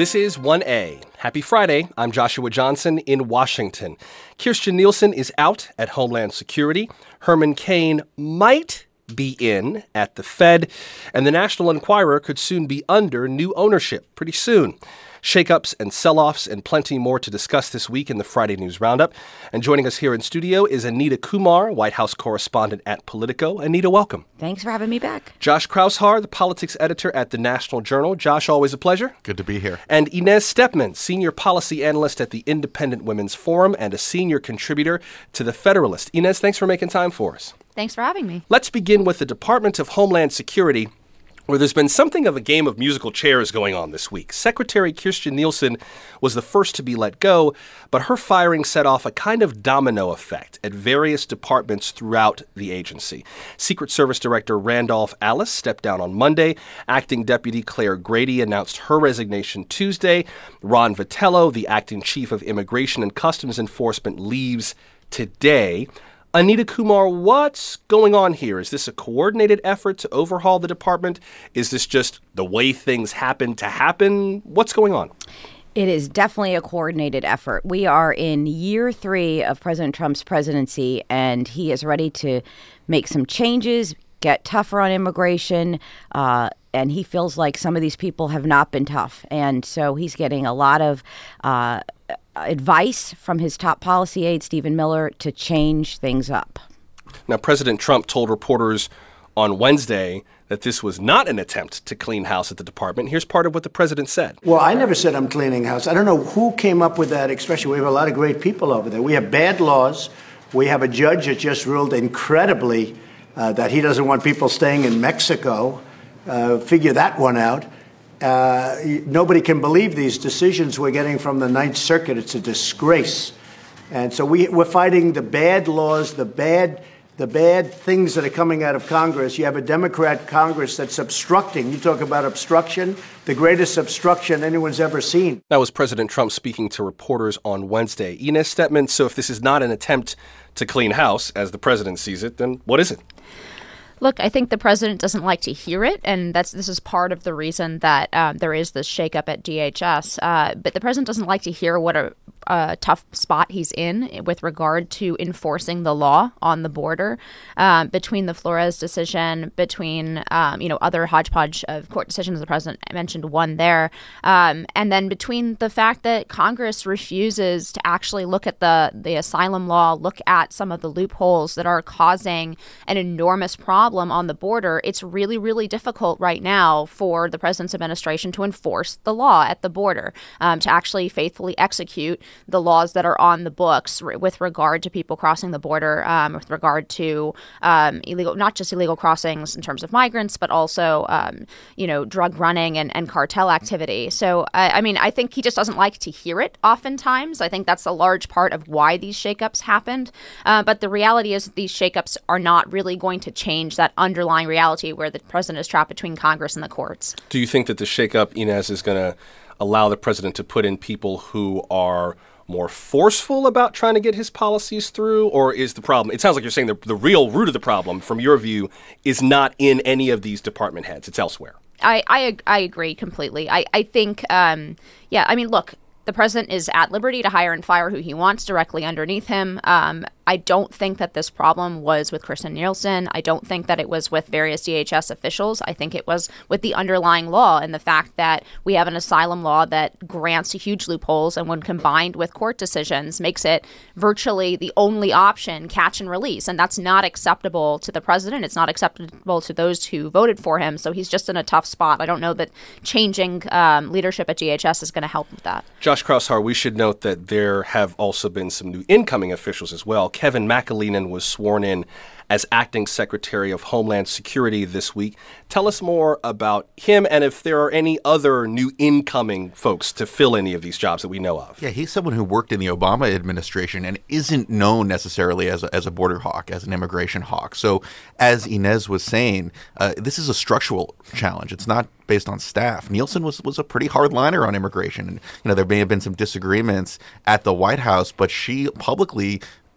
This is 1A. Happy Friday. I'm Joshua Johnson in Washington. Kirstjen Nielsen is out at Homeland Security. Herman Cain might be in at the Fed. And the National Enquirer could soon be under new ownership pretty soon. Shakeups and sell-offs and plenty more to discuss this week in the Friday News Roundup. And joining us here in studio is Anita Kumar, White House correspondent at Politico. Anita, welcome. Thanks for having me back. Josh Kraushar, the politics editor at the National Journal. Josh, always a pleasure. Good to be here. And Inez Stepman, senior policy analyst at the Independent Women's Forum and a senior contributor to The Federalist. Inez, thanks for making time for us. Thanks for having me. Let's begin with the Department of Homeland Security, where there's been something of a game of musical chairs going on this week. Secretary Kirstjen Nielsen was the first to be let go, but her firing set off a kind of domino effect at various departments throughout the agency. Secret Service Director Randolph Alice stepped down on Monday. Acting Deputy Claire Grady announced her resignation Tuesday. Ron Vitello, the acting chief of Immigration and Customs Enforcement, leaves today. Anita Kumar, what's going on here? Is this a coordinated effort to overhaul the department? Is this just the way things happen to happen? What's going on? It is definitely a coordinated effort. We are in year 3 of President Trump's presidency, and he is ready to make some changes, get tougher on immigration, and he feels like some of these people have not been tough. And so he's getting a lot of advice from his top policy aide, Stephen Miller, to change things up. Now, President Trump told reporters on Wednesday that this was not an attempt to clean house at the department. Here's part of what the president said. Well, I never said I'm cleaning house. I don't know who came up with that expression. We have a lot of great people over there. We have bad laws. We have a judge that just ruled incredibly that he doesn't want people staying in Mexico. Figure that one out. Nobody can believe these decisions we're getting from the Ninth Circuit. It's a disgrace. And so we're fighting the bad laws, the bad things that are coming out of Congress. You have a Democrat Congress that's obstructing. You talk about obstruction, the greatest obstruction anyone's ever seen. That was President Trump speaking to reporters on Wednesday. Inez Stepman, so if this is not an attempt to clean house, as the president sees it, then what is it? Look, I think the president doesn't like to hear it, and this is part of the reason that there is this shakeup at DHS. But the president doesn't like to hear what a tough spot he's in with regard to enforcing the law on the border. Between the Flores decision, between other hodgepodge of court decisions, the president mentioned one there, and then between the fact that Congress refuses to actually look at the asylum law, look at some of the loopholes that are causing an enormous problem on the border. It's really, really difficult right now for the president's administration to enforce the law at the border, to actually faithfully execute the laws that are on the books with regard to people crossing the border, with regard to not just illegal crossings in terms of migrants, but also, drug running and cartel activity. So, I think he just doesn't like to hear it oftentimes. I think that's a large part of why these shakeups happened. But the reality is that these shakeups are not really going to change that underlying reality where the president is trapped between Congress and the courts. Do you think that the shakeup, Inez, is going to allow the president to put in people who are more forceful about trying to get his policies through? Or is the problem, it sounds like you're saying the real root of the problem, from your view, is not in any of these department heads. It's elsewhere. I agree completely. I think, look, the president is at liberty to hire and fire who he wants directly underneath him. I don't think that this problem was with Kirstjen Nielsen. I don't think that it was with various DHS officials. I think it was with the underlying law and the fact that we have an asylum law that grants huge loopholes and when combined with court decisions makes it virtually the only option, catch and release. And that's not acceptable to the president. It's not acceptable to those who voted for him. So he's just in a tough spot. I don't know that changing leadership at DHS is going to help with that. Josh Kraushar, we should note that there have also been some new incoming officials as well. Kevin McAleenan was sworn in as acting Secretary of Homeland Security this week. Tell us more about him and if there are any other new incoming folks to fill any of these jobs that we know of. Yeah, he's someone who worked in the Obama administration and isn't known necessarily as a border hawk, as an immigration hawk. So as Inez was saying, this is a structural challenge. It's not based on staff. Nielsen was a pretty hardliner on immigration. And, there may have been some disagreements at the White House, but she publicly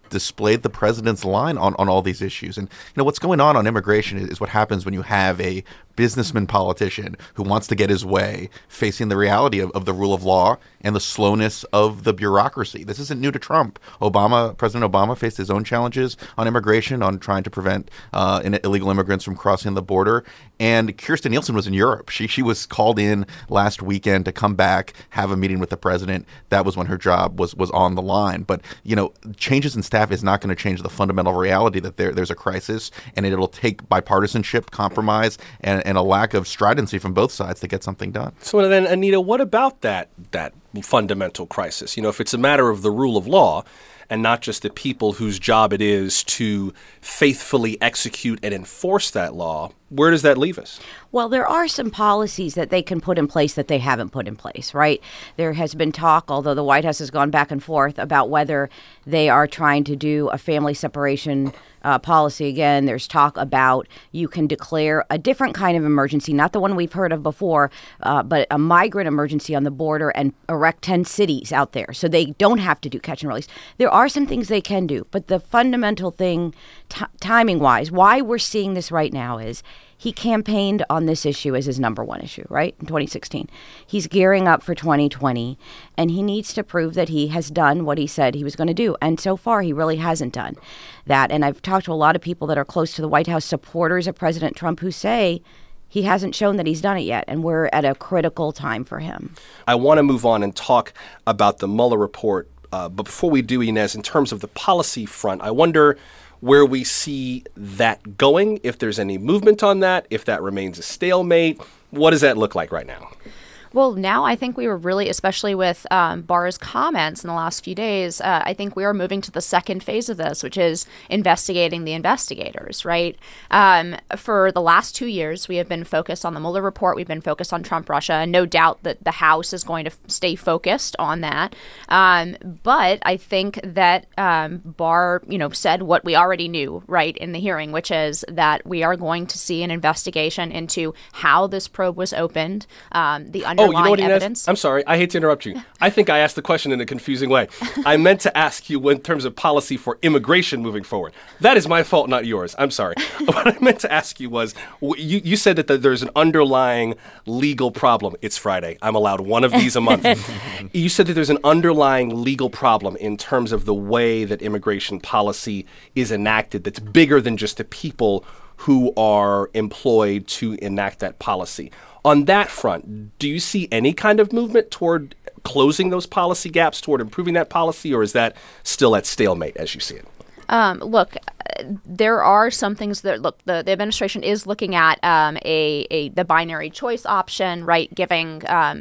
displayed the president's line on all these issues. And what's going on immigration is what happens when you have a businessman politician who wants to get his way, facing the reality of the rule of law and the slowness of the bureaucracy. This isn't new to Trump. President Obama faced his own challenges on immigration, on trying to prevent illegal immigrants from crossing the border. And Kirstjen Nielsen was in Europe. She was called in last weekend to come back, have a meeting with the president. That was when her job was on the line. But, changes in staff is not going to change the fundamental reality that there's a crisis, and it'll take bipartisanship, compromise, and a lack of stridency from both sides to get something done. So then, Anita, what about that fundamental crisis? If it's a matter of the rule of law and not just the people whose job it is to faithfully execute and enforce that law, where does that leave us? Well, there are some policies that they can put in place that they haven't put in place, right? There has been talk, although the White House has gone back and forth, about whether they are trying to do a family separation policy again. There's talk about you can declare a different kind of emergency, not the one we've heard of before, but a migrant emergency on the border and erect 10 cities out there so they don't have to do catch and release. There are some things they can do, but the fundamental thing, timing-wise, why we're seeing this right now is he campaigned on this issue as his number one issue, right, in 2016. He's gearing up for 2020, and he needs to prove that he has done what he said he was going to do. And so far, he really hasn't done that. And I've talked to a lot of people that are close to the White House, supporters of President Trump, who say he hasn't shown that he's done it yet, and we're at a critical time for him. I want to move on and talk about the Mueller report. But before we do, Inez, in terms of the policy front, I wonder where we see that going, if there's any movement on that, if that remains a stalemate. What does that look like right now? Well, now I think we were really, especially with Barr's comments in the last few days, I think we are moving to the second phase of this, which is investigating the investigators, right? For the last 2 years, we have been focused on the Mueller report. We've been focused on Trump, Russia, and no doubt that the House is going to stay focused on that. But I think that Barr, said what we already knew, right, in the hearing, which is that we are going to see an investigation into how this probe was opened, the underlying evidence. Inez? I'm sorry. I hate to interrupt you. I think I asked the question in a confusing way. I meant to ask you in terms of policy for immigration moving forward. That is my fault, not yours. I'm sorry. What I meant to ask you was, you said that there's an underlying legal problem. It's Friday. I'm allowed one of these a month. You said that there's an underlying legal problem in terms of the way that immigration policy is enacted that's bigger than just the people who are employed to enact that policy. On that front, do you see any kind of movement toward closing those policy gaps, toward improving that policy, or is that still at stalemate as you see it? Look, there are some things that the administration is looking at the binary choice option, right? Giving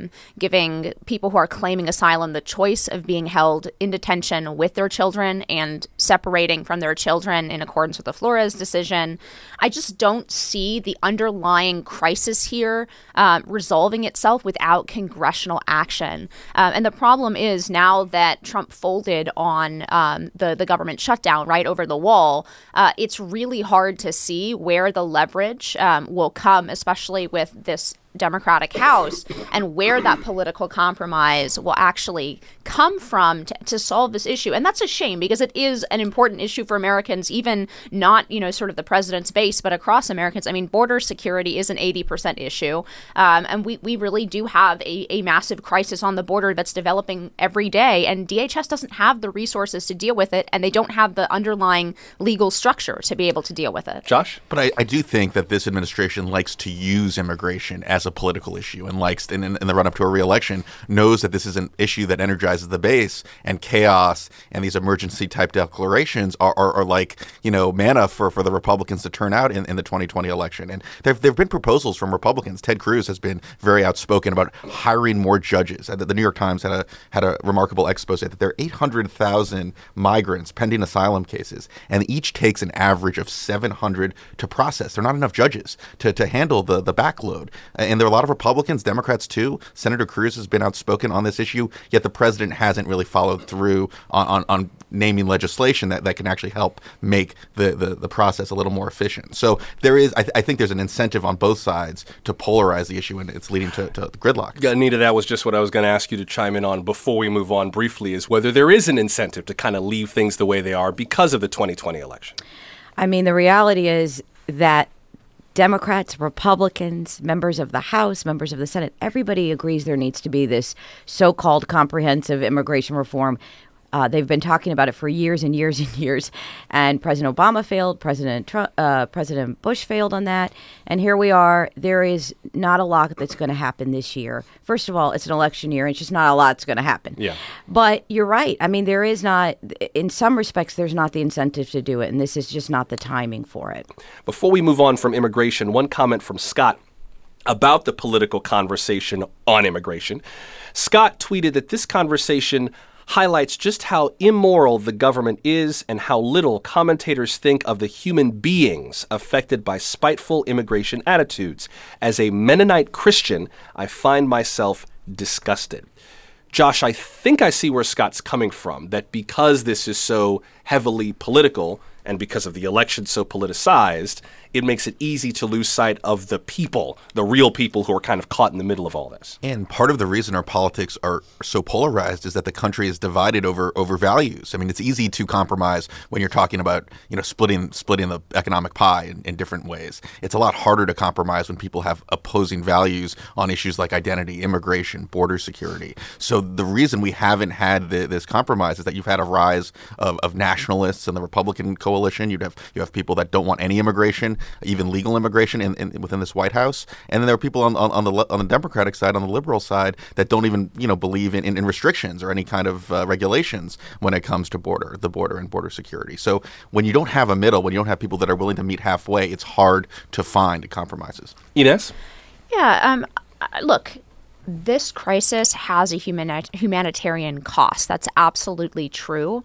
people who are claiming asylum the choice of being held in detention with their children and separating from their children in accordance with the Flores decision. I just don't see the underlying crisis here resolving itself without congressional action. And the problem is now that Trump folded on the government shutdown, right, over the wall, it's really hard to see where the leverage will come, especially with this Democratic House, and where that political compromise will actually come from to solve this issue. And that's a shame, because it is an important issue for Americans, even not, sort of the president's base, but across Americans. I mean, border security is an 80% issue. And we really do have a massive crisis on the border that's developing every day. And DHS doesn't have the resources to deal with it, and they don't have the underlying legal structure to be able to deal with it. Josh? But I do think that this administration likes to use immigration as a political issue, and likes in the run-up to a re-election knows that this is an issue that energizes the base, and chaos and these emergency type declarations are like manna for the Republicans to turn out in the 2020 election. And there have been proposals from Republicans. Ted Cruz has been very outspoken about hiring more judges. The New York Times had a remarkable expose that there are 800,000 migrants pending asylum cases, and each takes an average of 700 to process. There are not enough judges to handle the backload. And there are a lot of Republicans, Democrats too. Senator Cruz has been outspoken on this issue, yet the president hasn't really followed through on naming legislation that can actually help make the process a little more efficient. So there is, I think there's an incentive on both sides to polarize the issue, and it's leading to gridlock. Yeah, Anita, that was just what I was going to ask you to chime in on before we move on briefly, is whether there is an incentive to kind of leave things the way they are because of the 2020 election. I mean, the reality is that Democrats, Republicans, members of the House, members of the Senate, everybody agrees there needs to be this so-called comprehensive immigration reform. They've been talking about it for years and years and years. And President Obama failed. President Bush failed on that. And here we are. There is not a lot that's going to happen this year. First of all, it's an election year. And it's just not a lot that's going to happen. Yeah. But you're right. I mean, there is not, in some respects, there's not the incentive to do it. And this is just not the timing for it. Before we move on from immigration, one comment from Scott about the political conversation on immigration. Scott tweeted that this conversation highlights just how immoral the government is and how little commentators think of the human beings affected by spiteful immigration attitudes. As a Mennonite Christian, I find myself disgusted. Josh, I think I see where Scott's coming from, that because this is so heavily political and because of the election so politicized, it makes it easy to lose sight of the people, the real people who are kind of caught in the middle of all this. And part of the reason our politics are so polarized is that the country is divided over values. I mean, it's easy to compromise when you're talking about, splitting the economic pie in different ways. It's a lot harder to compromise when people have opposing values on issues like identity, immigration, border security. So the reason we haven't had this compromise is that you've had a rise of nationalists in the Republican coalition. You have people that don't want any immigration, even legal immigration within this White House, and then there are people on the Democratic side, on the liberal side, that don't even believe in restrictions or any kind of regulations when it comes to the border and border security. So when you don't have a middle, when you don't have people that are willing to meet halfway, it's hard to find compromises. Ines? Yeah. Look. This crisis has a humanitarian cost. That's absolutely true.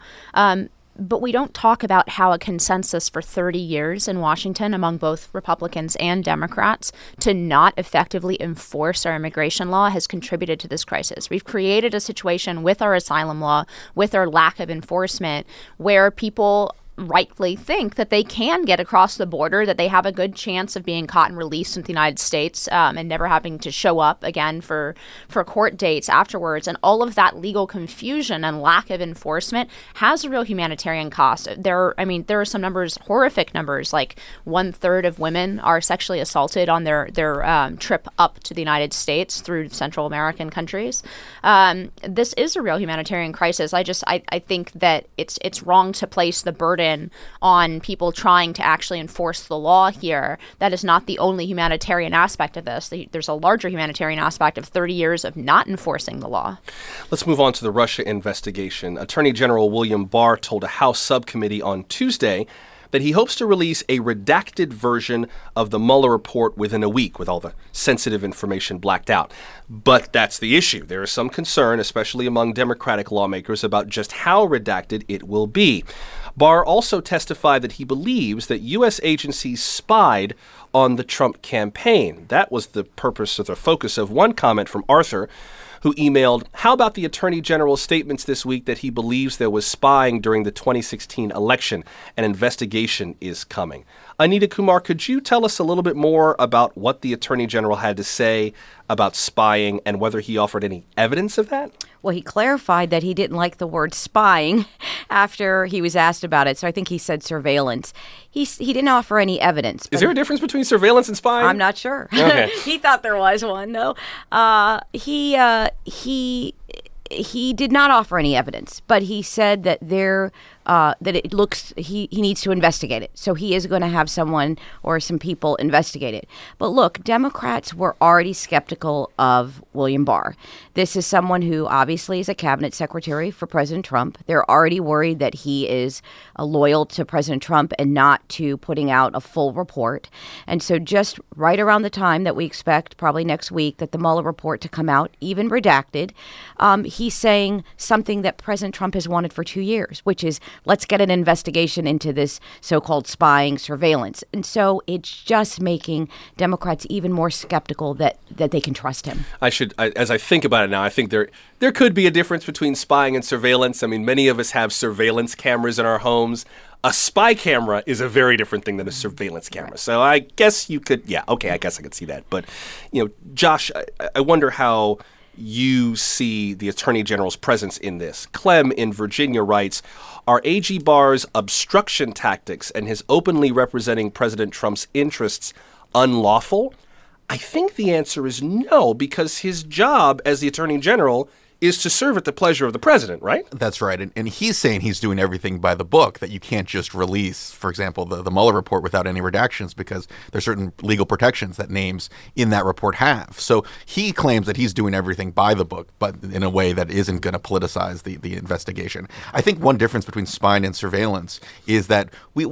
But we don't talk about how a consensus for 30 years in Washington among both Republicans and Democrats to not effectively enforce our immigration law has contributed to this crisis. We've created a situation with our asylum law, with our lack of enforcement, where people rightly think that they can get across the border, that they have a good chance of being caught and released into the United States and never having to show up again for court dates afterwards. And all of that legal confusion and lack of enforcement has a real humanitarian cost. There are some numbers, horrific numbers, like 1/3 of women are sexually assaulted on their trip up to the United States through Central American countries. This is a real humanitarian crisis. I think that it's wrong to place the burden on people trying to actually enforce the law here. That is not the only humanitarian aspect of this. There's a larger humanitarian aspect of 30 years of not enforcing the law. Let's move on to the Russia investigation. Attorney General William Barr told a House subcommittee on Tuesday that he hopes to release a redacted version of the Mueller report within a week, with all the sensitive information blacked out. But that's the issue. There is some concern, especially among Democratic lawmakers, about just how redacted it will be. Barr also testified that he believes that U.S. agencies spied on the Trump campaign. That was the purpose or the focus of one comment from Arthur, who emailed, "How about the Attorney General's statements this week that he believes there was spying during the 2016 election? An investigation is coming." Anita Kumar, could you tell us a little bit more about what the Attorney General had to say about spying and whether he offered any evidence of that? Well, he clarified that he didn't like the word spying after he was asked about it. So I think he said surveillance. He didn't offer any evidence. Is there a difference between surveillance and spying? I'm not sure. Okay. He thought there was one, no. He did not offer any evidence, but he said that he needs to investigate it. So he is going to have someone or some people investigate it. But look, Democrats were already skeptical of William Barr. This is someone who obviously is a cabinet secretary for President Trump. They're already worried that he is loyal to President Trump and not to putting out a full report. And so just right around the time that we expect, probably next week, that the Mueller report to come out, even redacted, he's saying something that President Trump has wanted for 2 years, which is let's get an investigation into this so-called spying surveillance. And so it's just making Democrats even more skeptical that they can trust him. As I think about it now, I think there could be a difference between spying and surveillance. I mean, many of us have surveillance cameras in our homes. A spy camera is a very different thing than a surveillance camera. So I guess you could, I guess I could see that. But, Josh, I wonder how you see the Attorney General's presence in this. Clem in Virginia writes, are AG Barr's obstruction tactics and his openly representing President Trump's interests unlawful? I think the answer is no, because his job as the Attorney General is to serve at the pleasure of the president, right? That's right. And he's saying he's doing everything by the book, that you can't just release, for example, the Mueller report without any redactions because there's certain legal protections that names in that report have. So he claims that he's doing everything by the book, but in a way that isn't going to politicize the investigation. I think one difference between spying and surveillance is that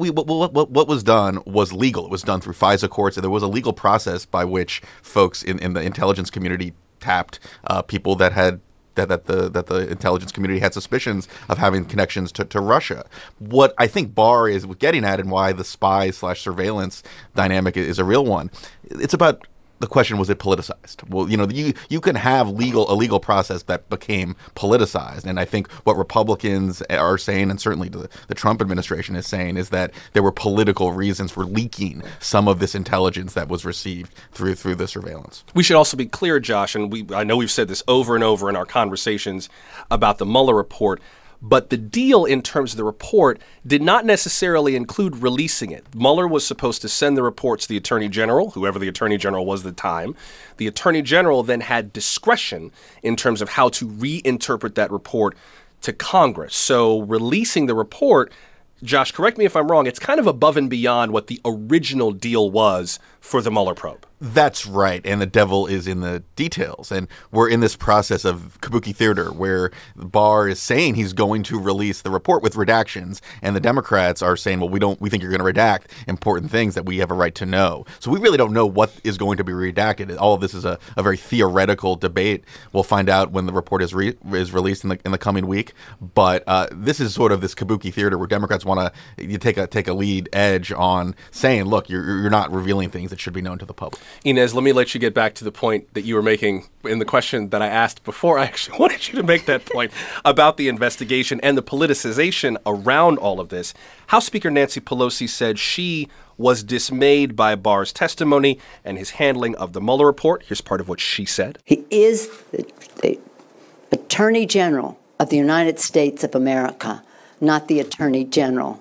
what was done was legal. It was done through FISA courts. There was a legal process by which folks in the intelligence community tapped people that had that the intelligence community had suspicions of having connections to Russia. What I think Barr is getting at, and why the spy/surveillance dynamic is a real one, it's about the question, was it politicized? Well, you can have a legal process that became politicized. And I think what Republicans are saying, and certainly the Trump administration is saying, is that there were political reasons for leaking some of this intelligence that was received through the surveillance. We should also be clear, Josh, and I know we've said this over and over in our conversations about the Mueller report, but the deal in terms of the report did not necessarily include releasing it. Mueller was supposed to send the report to the Attorney General, whoever the Attorney General was at the time. The Attorney General then had discretion in terms of how to reinterpret that report to Congress. So releasing the report, Josh, correct me if I'm wrong, it's kind of above and beyond what the original deal was for the Mueller probe. That's right, and the devil is in the details. And we're in this process of kabuki theater where Barr is saying he's going to release the report with redactions, and the Democrats are saying, well, we think you're going to redact important things that we have a right to know. So we really don't know what is going to be redacted. All of this is a very theoretical debate. We'll find out when the report is released in the coming week. But this is sort of this kabuki theater where Democrats want to take a lead edge on saying, look, you're not revealing things that should be known to the public. Inez, let me let you get back to the point that you were making in the question that I asked before. I actually wanted you to make that point about the investigation and the politicization around all of this. House Speaker Nancy Pelosi said she was dismayed by Barr's testimony and his handling of the Mueller report. Here's part of what she said. He is the Attorney General of the United States of America, not the Attorney General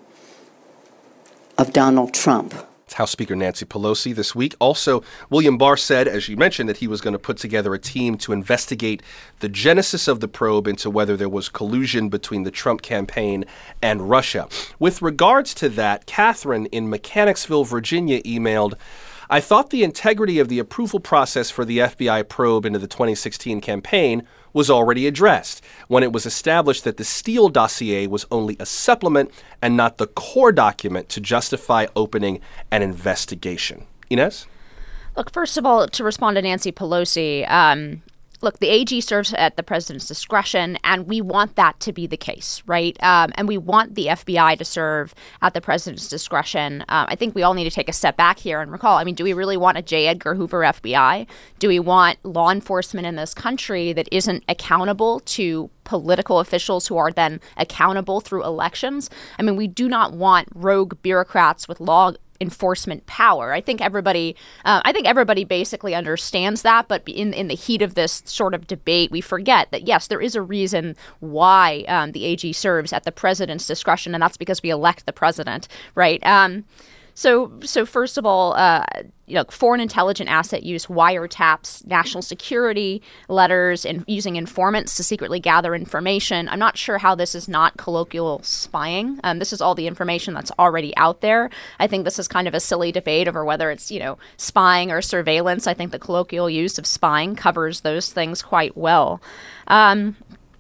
of Donald Trump. House Speaker Nancy Pelosi this week. Also, William Barr said, as you mentioned, that he was going to put together a team to investigate the genesis of the probe into whether there was collusion between the Trump campaign and Russia. With regards to that, Catherine in Mechanicsville, Virginia, emailed, I thought the integrity of the approval process for the FBI probe into the 2016 campaign was already addressed when it was established that the Steele dossier was only a supplement and not the core document to justify opening an investigation. Inez? Look, first of all, to respond to Nancy Pelosi, look, the AG serves at the president's discretion, and we want that to be the case, right? And we want the FBI to serve at the president's discretion. I think we all need to take a step back here and recall, do we really want a J. Edgar Hoover FBI? Do we want law enforcement in this country that isn't accountable to political officials who are then accountable through elections? We do not want rogue bureaucrats with law enforcement power. I think everybody basically understands that, but in the heat of this sort of debate, we forget that, yes, there is a reason why the AG serves at the president's discretion, and that's because we elect the president, right? So first of all, foreign intelligence asset use, wiretaps, national security letters, and using informants to secretly gather information. I'm not sure how this is not colloquial spying. This is all the information that's already out there. I think this is kind of a silly debate over whether it's, spying or surveillance. I think the colloquial use of spying covers those things quite well. And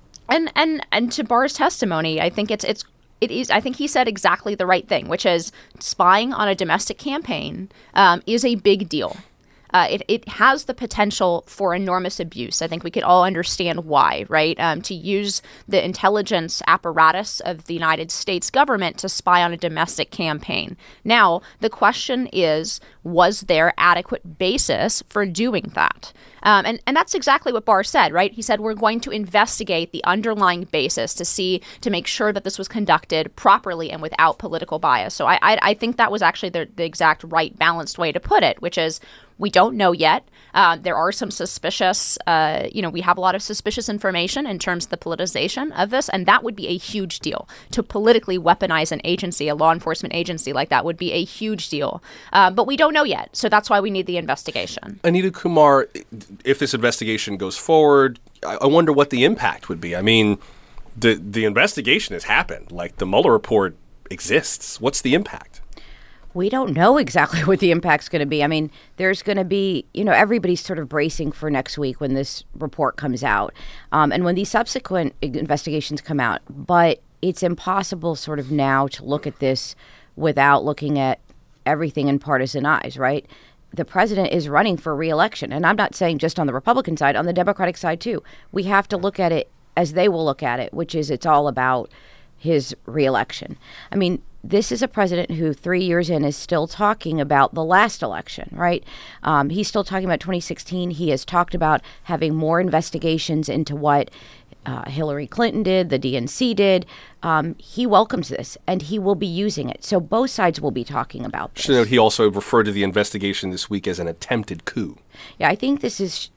to Barr's testimony, I think I think he said exactly the right thing, which is spying on a domestic campaign is a big deal. it has the potential for enormous abuse. I think we could all understand why, right? To use the intelligence apparatus of the United States government to spy on a domestic campaign. Now, the question is, was there adequate basis for doing that? And that's exactly what Barr said, right? He said, we're going to investigate the underlying basis to make sure that this was conducted properly and without political bias. So I think that was actually the exact right balanced way to put it, which is, we don't know yet. There are some suspicious, we have a lot of suspicious information in terms of the politicization of this, and that would be a huge deal. To politically weaponize an agency, a law enforcement agency like that, would be a huge deal. But we don't know yet, so that's why we need the investigation. Anita Kumar, if this investigation goes forward, I wonder what the impact would be. I mean, the investigation has happened. Like, the Mueller report exists. What's the impact? We don't know exactly what the impact's going to be. I mean, there's going to be, everybody's sort of bracing for next week when this report comes out and when these subsequent investigations come out. But it's impossible sort of now to look at this without looking at everything in partisan eyes, right? The president is running for re-election. And I'm not saying just on the Republican side, on the Democratic side, too. We have to look at it as they will look at it, which is it's all about his re-election. I mean, this is a president who 3 years in is still talking about the last election, right? He's still talking about 2016. He has talked about having more investigations into what Hillary Clinton did, the DNC did. He welcomes this, and he will be using it. So both sides will be talking about this. So he also referred to the investigation this week as an attempted coup. Yeah, I think this is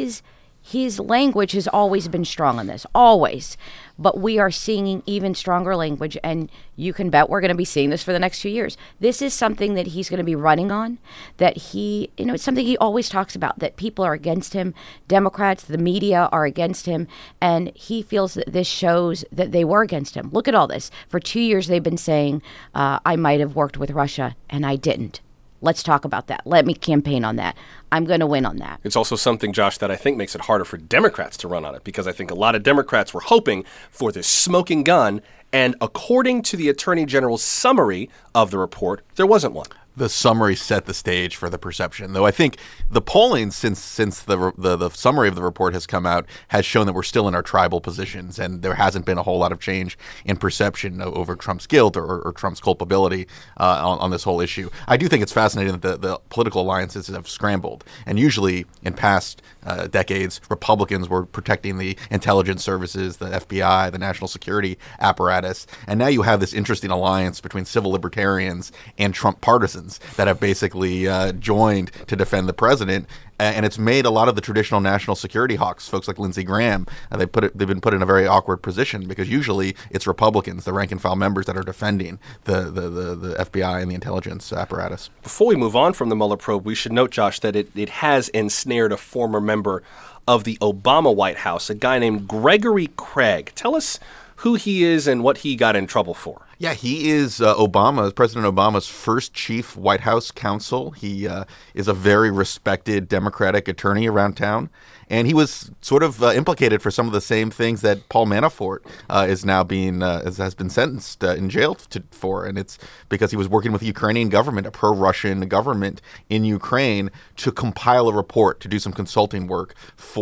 his language has always been strong on this, always. But we are seeing even stronger language, and you can bet we're going to be seeing this for the next few years. This is something that he's going to be running on, that it's something he always talks about, that people are against him, Democrats, the media are against him, and he feels that this shows that they were against him. Look at all this. For 2 years, they've been saying, I might have worked with Russia, and I didn't. Let's talk about that. Let me campaign on that. I'm going to win on that. It's also something, Josh, that I think makes it harder for Democrats to run on it, because I think a lot of Democrats were hoping for this smoking gun, and according to the Attorney General's summary of the report, there wasn't one. The summary set the stage for the perception, though I think the polling since the summary of the report has come out has shown that we're still in our tribal positions, and there hasn't been a whole lot of change in perception over Trump's guilt or Trump's culpability on this whole issue. I do think it's fascinating that the political alliances have scrambled, and usually in past decades, Republicans were protecting the intelligence services, the FBI, the national security apparatus, and now you have this interesting alliance between civil libertarians and Trump partisans that have basically joined to defend the president. And it's made a lot of the traditional national security hawks, folks like Lindsey Graham, they've been put in a very awkward position, because usually it's Republicans, the rank and file members, that are defending the FBI and the intelligence apparatus. Before we move on from the Mueller probe, we should note, Josh, that it has ensnared a former member of the Obama White House, a guy named Gregory Craig. Tell us who he is and what he got in trouble for. Yeah, he is President Obama's first chief White House counsel. He is a very respected Democratic attorney around town. And he was sort of implicated for some of the same things that Paul Manafort is now has been sentenced in jail for. And it's because he was working with the Ukrainian government, a pro-Russian government in Ukraine, to compile a report, to do some consulting work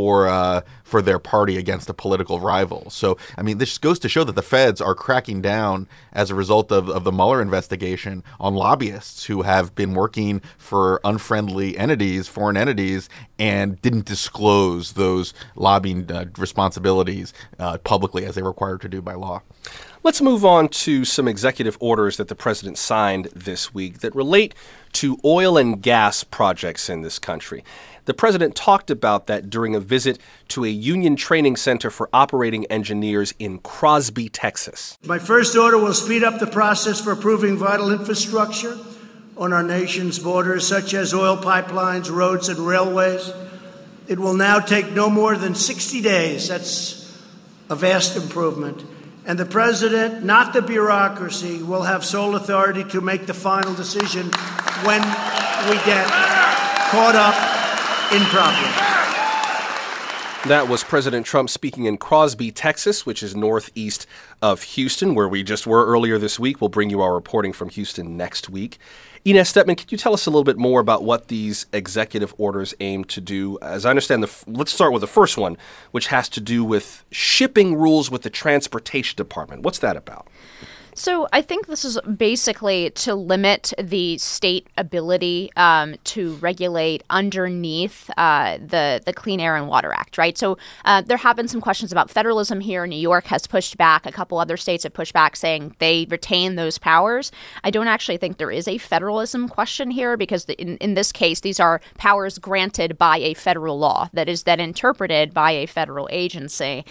for their party against a political rival. So, I mean, this goes to show that the feds are cracking down as a result of the Mueller investigation on lobbyists who have been working for unfriendly entities, foreign entities, and didn't disclose those lobbying responsibilities publicly as they were required to do by law. Let's move on to some executive orders that the president signed this week that relate to oil and gas projects in this country. The president talked about that during a visit to a union training center for operating engineers in Crosby, Texas. My first order will speed up the process for approving vital infrastructure on our nation's borders, such as oil pipelines, roads, and railways. It will now take no more than 60 days. That's a vast improvement. And the president, not the bureaucracy, will have sole authority to make the final decision when we get caught up in problems. That was President Trump speaking in Crosby, Texas, which is northeast of Houston, where we just were earlier this week. We'll bring you our reporting from Houston next week. Inez Stepman, could you tell us a little bit more about what these executive orders aim to do? As I understand, let's start with the first one, which has to do with shipping rules with the Transportation Department. What's that about? So I think this is basically to limit the state ability to regulate underneath the Clean Air and Water Act, right? So there have been some questions about federalism here. New York has pushed back. A couple other states have pushed back, saying they retain those powers. I don't actually think there is a federalism question here because in this case, these are powers granted by a federal law that is then interpreted by a federal agency.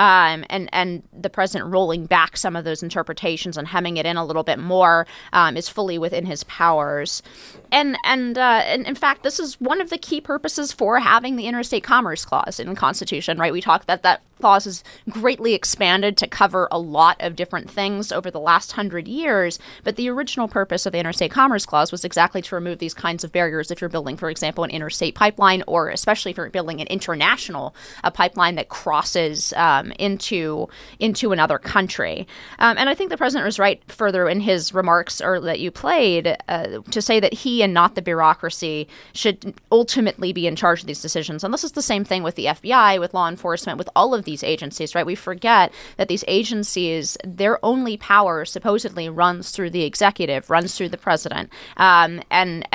And the president rolling back some of those interpretations and hemming it in a little bit more is fully within his powers. And in fact, this is one of the key purposes for having the Interstate Commerce Clause in the Constitution, right? We talked that clause is greatly expanded to cover a lot of different things over the last 100 years. But the original purpose of the Interstate Commerce Clause was exactly to remove these kinds of barriers if you're building, for example, an interstate pipeline, or especially if you're building an international pipeline that crosses into another country. And I think the president was right further in his remarks that you played to say that he and not the bureaucracy should ultimately be in charge of these decisions. And this is the same thing with the FBI, with law enforcement, with all of these agencies, right? We forget that these agencies, their only power supposedly runs through the executive, runs through the president. And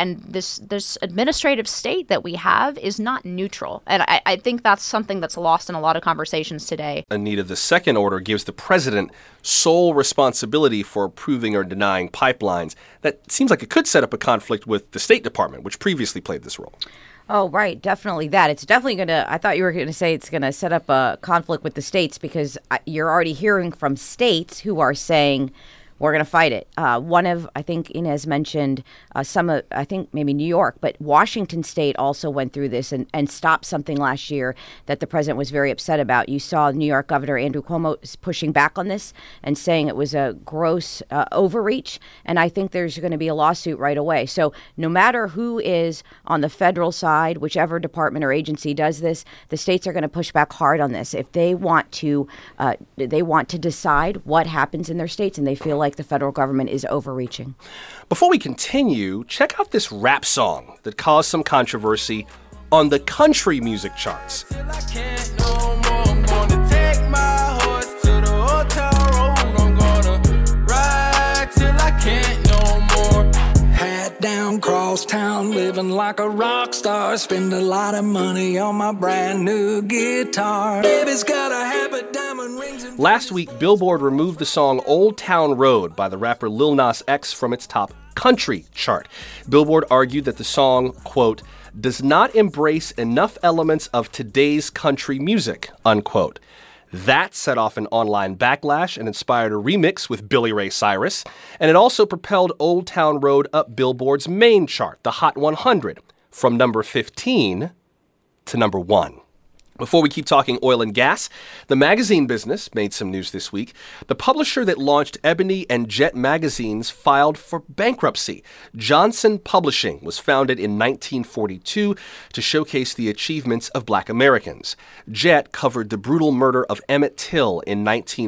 this administrative state that we have is not neutral. And I think that's something that's lost in a lot of conversations today. Anita, the second order gives the president sole responsibility for approving or denying pipelines. That seems like it could set up a conflict with the State Department, which previously played this role. Oh, right. Definitely that. It's definitely going to, I thought you were going to say it's going to set up a conflict with the states because you're already hearing from states who are saying, we're going to fight it. One of, I think Inez mentioned I think maybe New York, but Washington State also went through this and stopped something last year that the president was very upset about. You saw New York Governor Andrew Cuomo pushing back on this and saying it was a gross overreach. And I think there's going to be a lawsuit right away. So no matter who is on the federal side, whichever department or agency does this, the states are going to push back hard on this. If they want to decide what happens in their states and they feel like the federal government is overreaching. Before we continue, check out this rap song that caused some controversy on the country music charts. Down cross town, living like a rock star. Spend a lot of money on my brand new guitar. Baby's got a habit, diamond rings. Last week, Billboard removed the song Old Town Road by the rapper Lil Nas X from its top country chart. Billboard argued that the song, quote, does not embrace enough elements of today's country music, unquote. That set off an online backlash and inspired a remix with Billy Ray Cyrus, and it also propelled Old Town Road up Billboard's main chart, the Hot 100, from number 15 to number 1. Before we keep talking oil and gas, the magazine business made some news this week. The publisher that launched Ebony and Jet magazines filed for bankruptcy. Johnson Publishing was founded in 1942 to showcase the achievements of Black Americans. Jet covered the brutal murder of Emmett Till in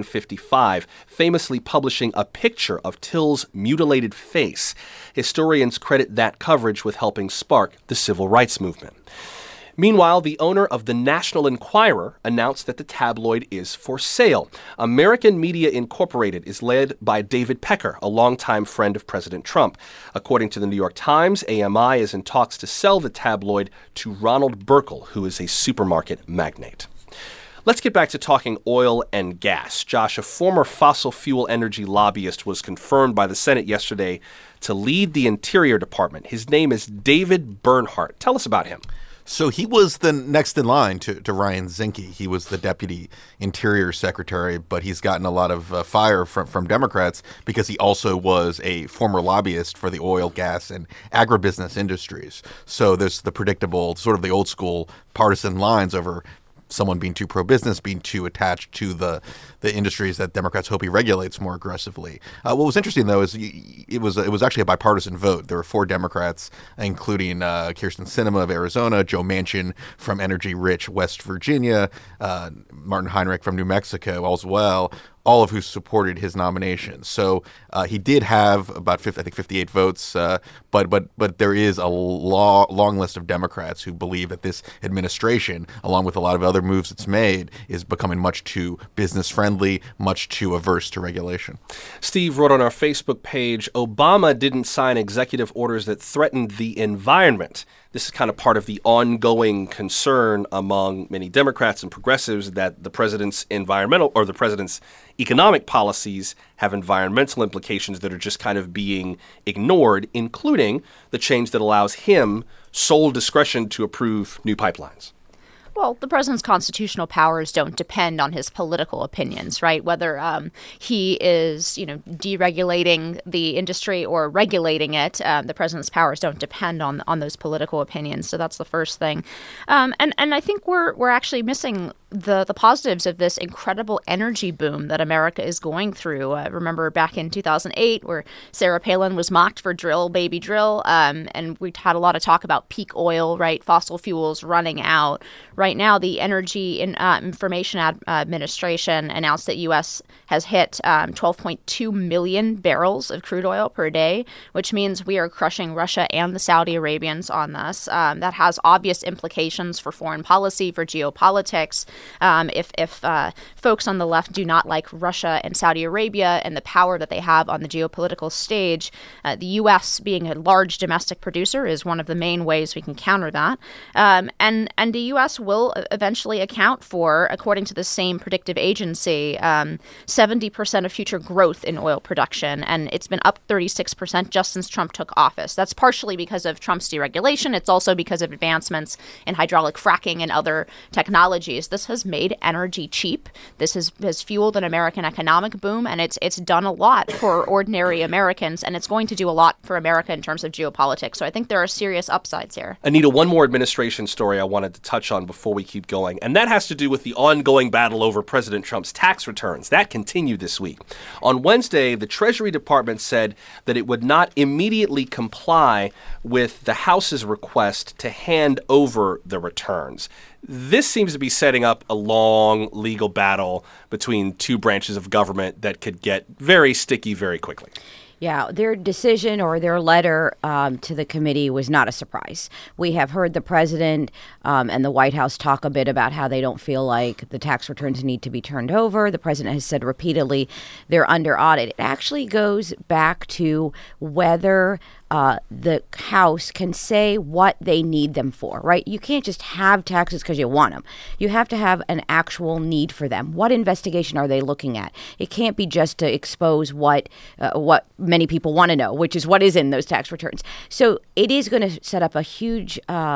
1955, famously publishing a picture of Till's mutilated face. Historians credit that coverage with helping spark the civil rights movement. Meanwhile, the owner of the National Enquirer announced that the tabloid is for sale. American Media Incorporated is led by David Pecker, a longtime friend of President Trump. According to the New York Times, AMI is in talks to sell the tabloid to Ronald Burkle, who is a supermarket magnate. Let's get back to talking oil and gas. Josh, a former fossil fuel energy lobbyist, was confirmed by the Senate yesterday to lead the Interior Department. His name is David Bernhardt. Tell us about him. So he was the next in line to Ryan Zinke. He was the deputy interior secretary, but he's gotten a lot of fire from Democrats because he also was a former lobbyist for the oil, gas, and agribusiness industries. So there's the predictable, sort of the old school partisan lines over someone being too pro-business, being too attached to the industries that Democrats hope he regulates more aggressively. What was interesting, though, is it was actually a bipartisan vote. There were 4 Democrats, including Kyrsten Sinema of Arizona, Joe Manchin from energy-rich West Virginia, Martin Heinrich from New Mexico as well, all of who supported his nomination. So he did have about 58 votes, but there is a long list of Democrats who believe that this administration, along with a lot of other moves it's made, is becoming much too business-friendly, much too averse to regulation. Steve wrote on our Facebook page, Obama didn't sign executive orders that threatened the environment. This is kind of part of the ongoing concern among many Democrats and progressives that the president's economic policies have environmental implications that are just kind of being ignored, including the change that allows him sole discretion to approve new pipelines. Well, the president's constitutional powers don't depend on his political opinions, right? Whether he is, deregulating the industry or regulating it, the president's powers don't depend on those political opinions. So that's the first thing. And I think we're actually missing the positives of this incredible energy boom that America is going through. Remember back in 2008 where Sarah Palin was mocked for drill, baby drill, and we had a lot of talk about peak oil, right? Fossil fuels running out. Right now, the Energy Information Administration announced that U.S. has hit 12.2 million barrels of crude oil per day, which means we are crushing Russia and the Saudi Arabians on this. That has obvious implications for foreign policy, for geopolitics. If folks on the left do not like Russia and Saudi Arabia and the power that they have on the geopolitical stage, the U.S. being a large domestic producer is one of the main ways we can counter that. And the U.S. will eventually account for, according to the same predictive agency, 70% of future growth in oil production. And it's been up 36% just since Trump took office. That's partially because of Trump's deregulation. It's also because of advancements in hydraulic fracking and other technologies. This has made energy cheap. This has fueled an American economic boom, and it's done a lot for ordinary Americans, and it's going to do a lot for America in terms of geopolitics. So I think there are serious upsides here. Anita, one more administration story I wanted to touch on before we keep going, and that has to do with the ongoing battle over President Trump's tax returns. That continued this week. On Wednesday, the Treasury Department said that it would not immediately comply with the House's request to hand over the returns. This seems to be setting up a long legal battle between two branches of government that could get very sticky very quickly. Yeah, their decision or their letter to the committee was not a surprise. We have heard the president and the White House talk a bit about how they don't feel like the tax returns need to be turned over. The president has said repeatedly they're under audit. It actually goes back to whether the House can say what they need them for, right? You can't just have taxes because you want them. You have to have an actual need for them. What investigation are they looking at? It can't be just to expose what many people want to know, which is what is in those tax returns. So it is going to set up a huge,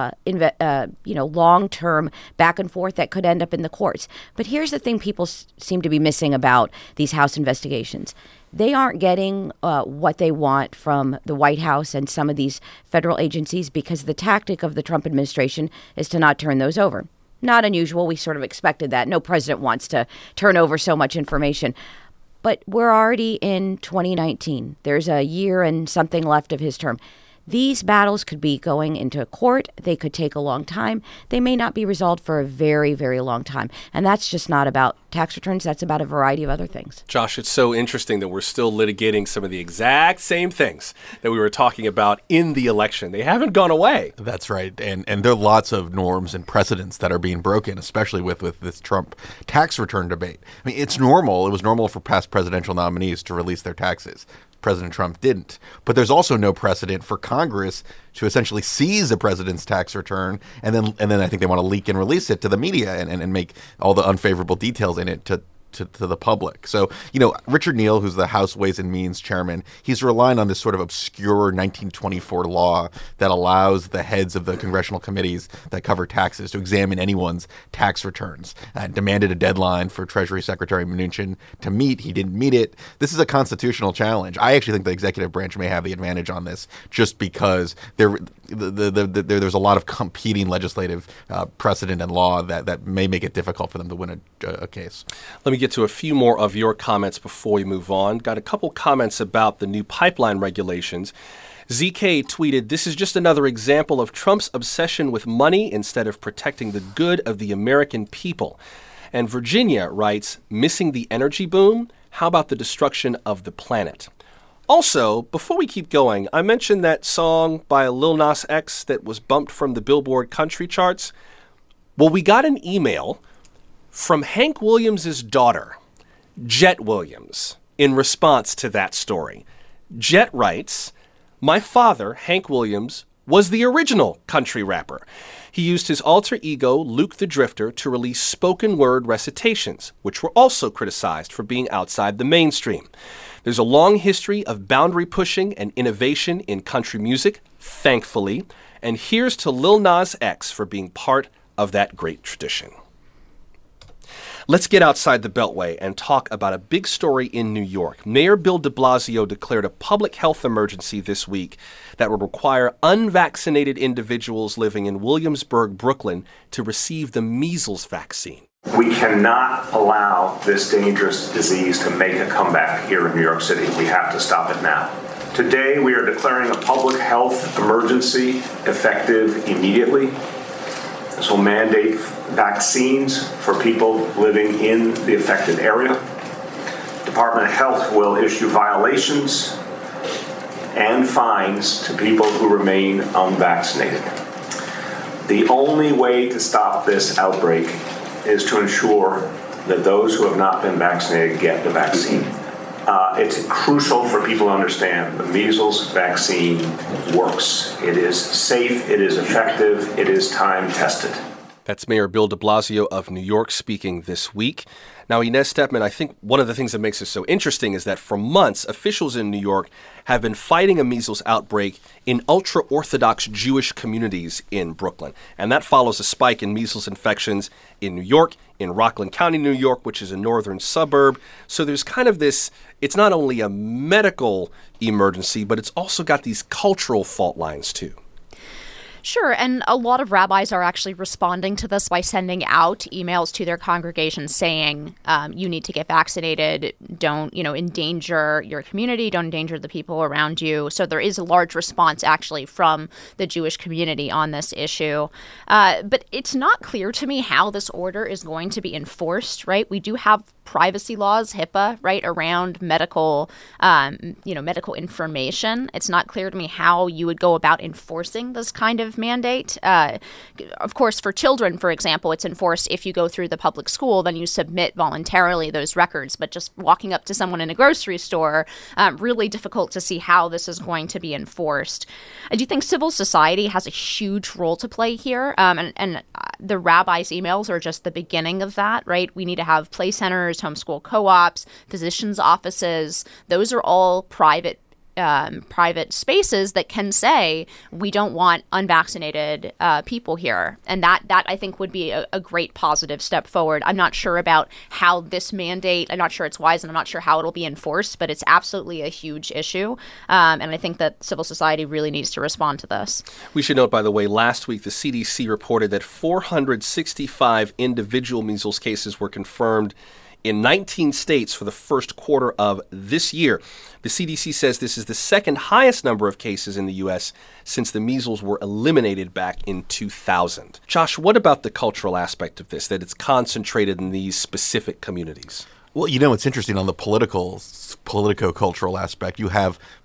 long-term back and forth that could end up in the courts. But here's the thing people seem to be missing about these House investigations. They aren't getting what they want from the White House and some of these federal agencies because the tactic of the Trump administration is to not turn those over. Not unusual. We sort of expected that. No president wants to turn over so much information. But we're already in 2019. There's a year and something left of his term. These battles could be going into court. They could take a long time. They may not be resolved for a very, very long time. And that's just not about tax returns. That's about a variety of other things. Josh, it's so interesting that we're still litigating some of the exact same things that we were talking about in the election. They haven't gone away. That's right. And there are lots of norms and precedents that are being broken, especially with this Trump tax return debate. I mean, it's normal. It was normal for past presidential nominees to release their taxes. President Trump didn't. But there's also no precedent for Congress to essentially seize a president's tax return and then I think they want to leak and release it to the media and make all the unfavorable details in it to to the public. So, Richard Neal, who's the House Ways and Means chairman, he's relying on this sort of obscure 1924 law that allows the heads of the congressional committees that cover taxes to examine anyone's tax returns. Demanded a deadline for Treasury Secretary Mnuchin to meet. He didn't meet it. This is a constitutional challenge. I actually think the executive branch may have the advantage on this just because there's a lot of competing legislative precedent and law that may make it difficult for them to win a case. Let me get to a few more of your comments before we move on. Got a couple comments about the new pipeline regulations. ZK tweeted, "This is just another example of Trump's obsession with money instead of protecting the good of the American people." And Virginia writes, "Missing the energy boom? How about the destruction of the planet?" Also, before we keep going, I mentioned that song by Lil Nas X that was bumped from the Billboard country charts. Well, we got an email from Hank Williams' daughter, Jet Williams, in response to that story. Jet writes, "My father, Hank Williams, was the original country rapper. He used his alter ego, Luke the Drifter, to release spoken word recitations, which were also criticized for being outside the mainstream. There's a long history of boundary pushing and innovation in country music, thankfully, and here's to Lil Nas X for being part of that great tradition." Let's get outside the Beltway and talk about a big story in New York. Mayor Bill de Blasio declared a public health emergency this week that would require unvaccinated individuals living in Williamsburg, Brooklyn, to receive the measles vaccine. We cannot allow this dangerous disease to make a comeback here in New York City. We have to stop it now. Today, we are declaring a public health emergency effective immediately. This will mandate vaccines for people living in the affected area. Department of Health will issue violations and fines to people who remain unvaccinated. The only way to stop this outbreak is to ensure that those who have not been vaccinated get the vaccine. It's crucial for people to understand the measles vaccine works. It is safe, it is effective, it is time tested. That's Mayor Bill de Blasio of New York speaking this week. Now, Inez Stepman, I think one of the things that makes this so interesting is that for months, officials in New York have been fighting a measles outbreak in ultra-Orthodox Jewish communities in Brooklyn. And that follows a spike in measles infections in New York, in Rockland County, New York, which is a northern suburb. So there's kind of this, it's not only a medical emergency, but it's also got these cultural fault lines too. Sure, and a lot of rabbis are actually responding to this by sending out emails to their congregations saying, you need to get vaccinated, don't, endanger your community, don't endanger the people around you. So there is a large response actually from the Jewish community on this issue. But it's not clear to me how this order is going to be enforced, right? We do have privacy laws, HIPAA, right, around medical, medical information. It's not clear to me how you would go about enforcing this kind of mandate. Of course, for children, for example, it's enforced if you go through the public school, then you submit voluntarily those records. But just walking up to someone in a grocery store, really difficult to see how this is going to be enforced. I do think civil society has a huge role to play here, and the rabbis' emails are just the beginning of that, right? We need to have play centers, homeschool co-ops, physicians' offices. Those are all private spaces that can say we don't want unvaccinated people here, and that I think would be a great positive step forward. I'm not sure about how this mandate. I'm not sure it's wise, and I'm not sure how it'll be enforced. But it's absolutely a huge issue, and I think that civil society really needs to respond to this. We should note, by the way, last week the CDC reported that 465 individual measles cases were confirmed in 19 states for the first quarter of this year. The CDC says this is the second highest number of cases in the U.S. since the measles were eliminated back in 2000. Josh, what about the cultural aspect of this, that it's concentrated in these specific communities? Well, it's interesting on the politico-cultural aspect. You have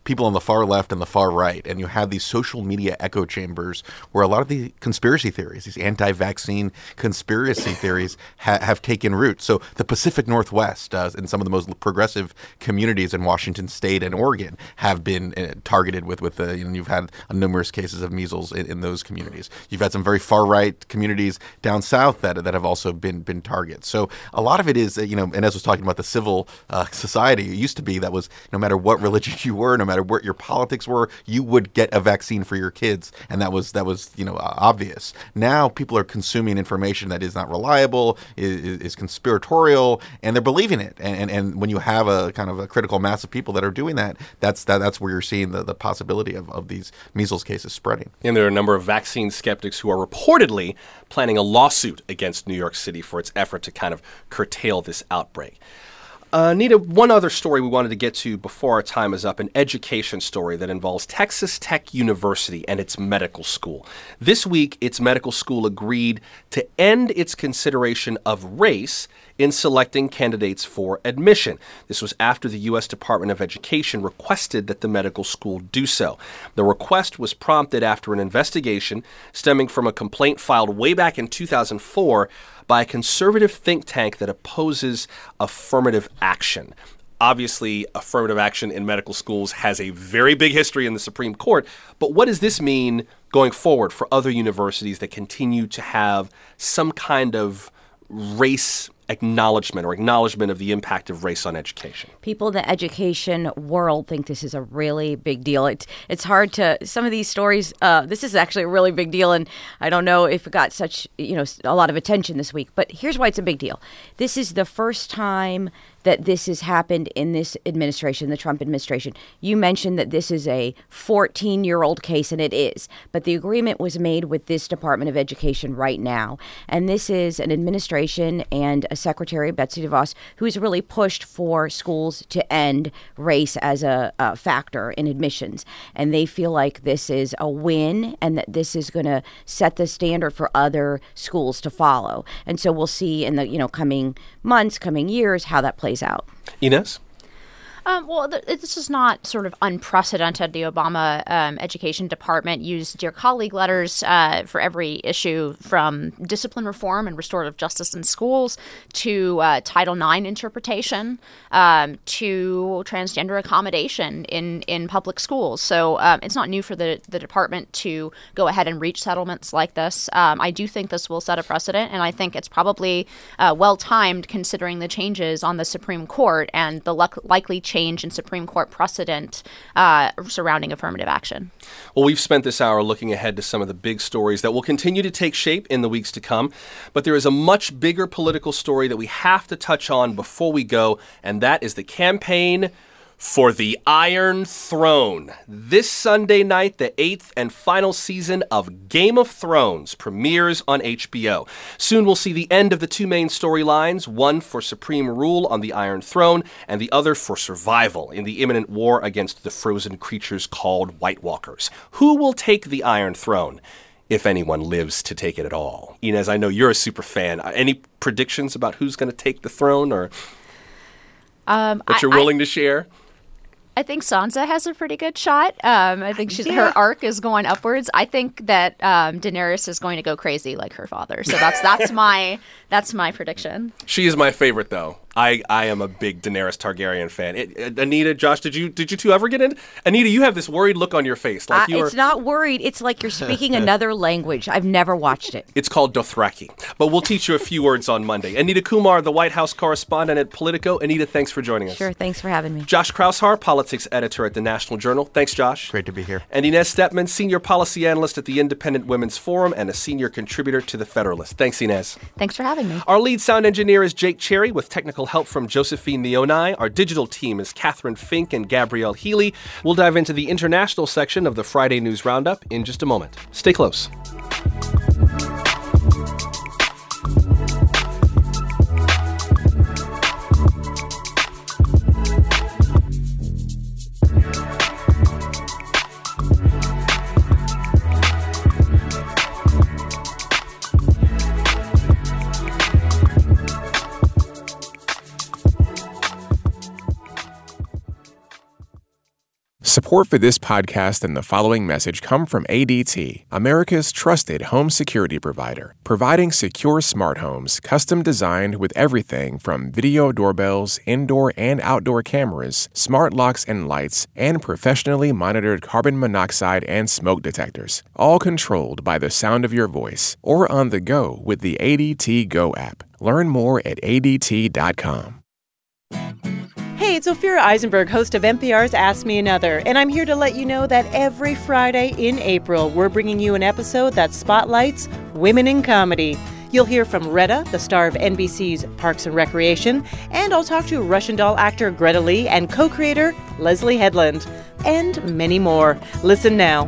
people on the far left and the far right, and you have these social media echo chambers where a lot of the conspiracy theories, these anti-vaccine conspiracy theories have taken root. So the Pacific Northwest and some of the most progressive communities in Washington State and Oregon have been targeted with you've had numerous cases of measles in those communities. You've had some very far-right communities down south that have also been targets. So a lot of it is, Inez was talking about the civil society. It used to be that was no matter what religion you were, no matter what your politics were, you would get a vaccine for your kids, and that was obvious. Now people are consuming information that is not reliable, is conspiratorial, and they're believing it. And when you have a kind of a critical mass of people that are doing that, that's where you're seeing the possibility of these measles cases spreading. And there are a number of vaccine skeptics who are reportedly planning a lawsuit against New York City for its effort to kind of curtail this outbreak. Nita, one other story we wanted to get to before our time is up, an education story that involves Texas Tech University and its medical school. This week, its medical school agreed to end its consideration of race in selecting candidates for admission. This was after the U.S. Department of Education requested that the medical school do so. The request was prompted after an investigation stemming from a complaint filed way back in 2004 by a conservative think tank that opposes affirmative action. Obviously, affirmative action in medical schools has a very big history in the Supreme Court, but what does this mean going forward for other universities that continue to have some kind of race acknowledgement of the impact of race on education? People in the education world think this is a really big deal. It's hard to, some of these stories, this is actually a really big deal, and I don't know if it got such, a lot of attention this week, but here's why it's a big deal. This is the first time that this has happened in this administration, the Trump administration. You mentioned that this is a 14-year-old case, and it is. But the agreement was made with this Department of Education right now. And this is an administration and a secretary, Betsy DeVos, who has really pushed for schools to end race as a factor in admissions. And they feel like this is a win and that this is going to set the standard for other schools to follow. And so we'll see in the coming months, coming years, how that plays out. Inez? This is not sort of unprecedented. The Obama Education Department used Dear Colleague letters for every issue, from discipline reform and restorative justice in schools to Title IX interpretation to transgender accommodation in public schools. So it's not new for the department to go ahead and reach settlements like this. I do think this will set a precedent, and I think it's probably well-timed considering the changes on the Supreme Court and the likely change in Supreme Court precedent surrounding affirmative action. Well, we've spent this hour looking ahead to some of the big stories that will continue to take shape in the weeks to come, but there is a much bigger political story that we have to touch on before we go, and that is the campaign for the Iron Throne. This Sunday night, the 8th and final season of Game of Thrones premieres on HBO. Soon we'll see the end of the two main storylines, one for supreme rule on the Iron Throne and the other for survival in the imminent war against the frozen creatures called White Walkers. Who will take the Iron Throne, if anyone lives to take it at all? Inez, I know you're a super fan. Any predictions about who's going to take the throne, or that you're willing to share? I think Sansa has a pretty good shot. I think her arc is going upwards. I think that Daenerys is going to go crazy like her father. So that's my prediction. She is my favorite, though. I am a big Daenerys Targaryen fan. Anita, Josh, did you two ever get in? Anita, you have this worried look on your face. Like it's not worried. It's like you're speaking another language. I've never watched it. It's called Dothraki. But we'll teach you a few words on Monday. Anita Kumar, the White House correspondent at Politico. Anita, thanks for joining us. Sure, thanks for having me. Josh Kraushar, politics editor at the National Journal. Thanks, Josh. Great to be here. And Inez Stepman, senior policy analyst at the Independent Women's Forum and a senior contributor to The Federalist. Thanks, Inez. Thanks for having me. Our lead sound engineer is Jake Cherry with technical help from Josephine Neonai. Our digital team is Catherine Fink and Gabrielle Healy. We'll dive into the international section of the Friday News Roundup in just a moment. Stay close. Support Support for this podcast and the following message come from ADT, America's trusted home security provider, providing secure smart homes, custom designed with everything from video doorbells, indoor and outdoor cameras, smart locks and lights, and professionally monitored carbon monoxide and smoke detectors, all controlled by the sound of your voice or on the go with the ADT Go app. Learn more at ADT.com. Hey, it's Ophira Eisenberg, host of NPR's Ask Me Another, and I'm here to let you know that every Friday in April, we're bringing you an episode that spotlights women in comedy. You'll hear from Retta, the star of NBC's Parks and Recreation, and I'll talk to Russian doll actor Greta Lee and co-creator Leslie Headland, and many more. Listen now.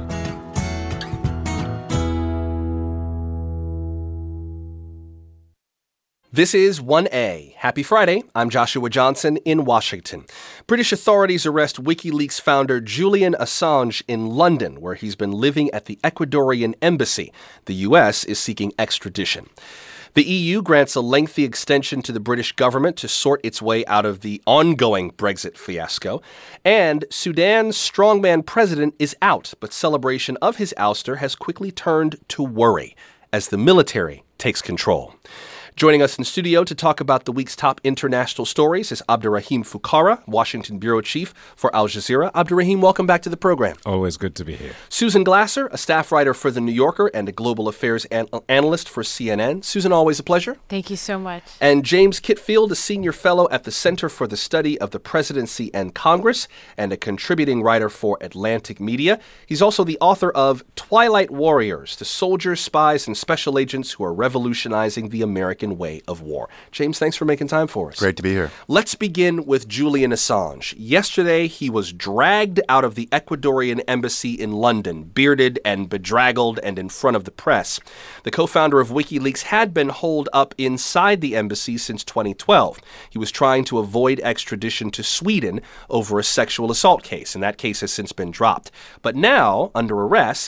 This is 1A. Happy Friday. I'm Joshua Johnson in Washington. British authorities arrest WikiLeaks founder Julian Assange in London, where he's been living at the Ecuadorian embassy. The U.S. is seeking extradition. The EU grants a lengthy extension to the British government to sort its way out of the ongoing Brexit fiasco. And Sudan's strongman president is out, but celebration of his ouster has quickly turned to worry as the military takes control. Joining us in studio to talk about the week's top international stories is Abderrahim Foukara, Washington bureau chief for Al Jazeera. Abderrahim, welcome back to the program. Always good to be here. Susan Glasser, a staff writer for The New Yorker and a global affairs analyst for CNN. Susan, always a pleasure. Thank you so much. And James Kitfield, a senior fellow at the Center for the Study of the Presidency and Congress and a contributing writer for Atlantic Media. He's also the author of Twilight Warriors, the soldiers, spies, and special agents who are revolutionizing the American way of war. James, thanks for making time for us. Great to be here. Let's begin with Julian Assange. Yesterday, he was dragged out of the Ecuadorian embassy in London, bearded and bedraggled and in front of the press. The co-founder of WikiLeaks had been holed up inside the embassy since 2012. He was trying to avoid extradition to Sweden over a sexual assault case, and that case has since been dropped. But now, under arrest,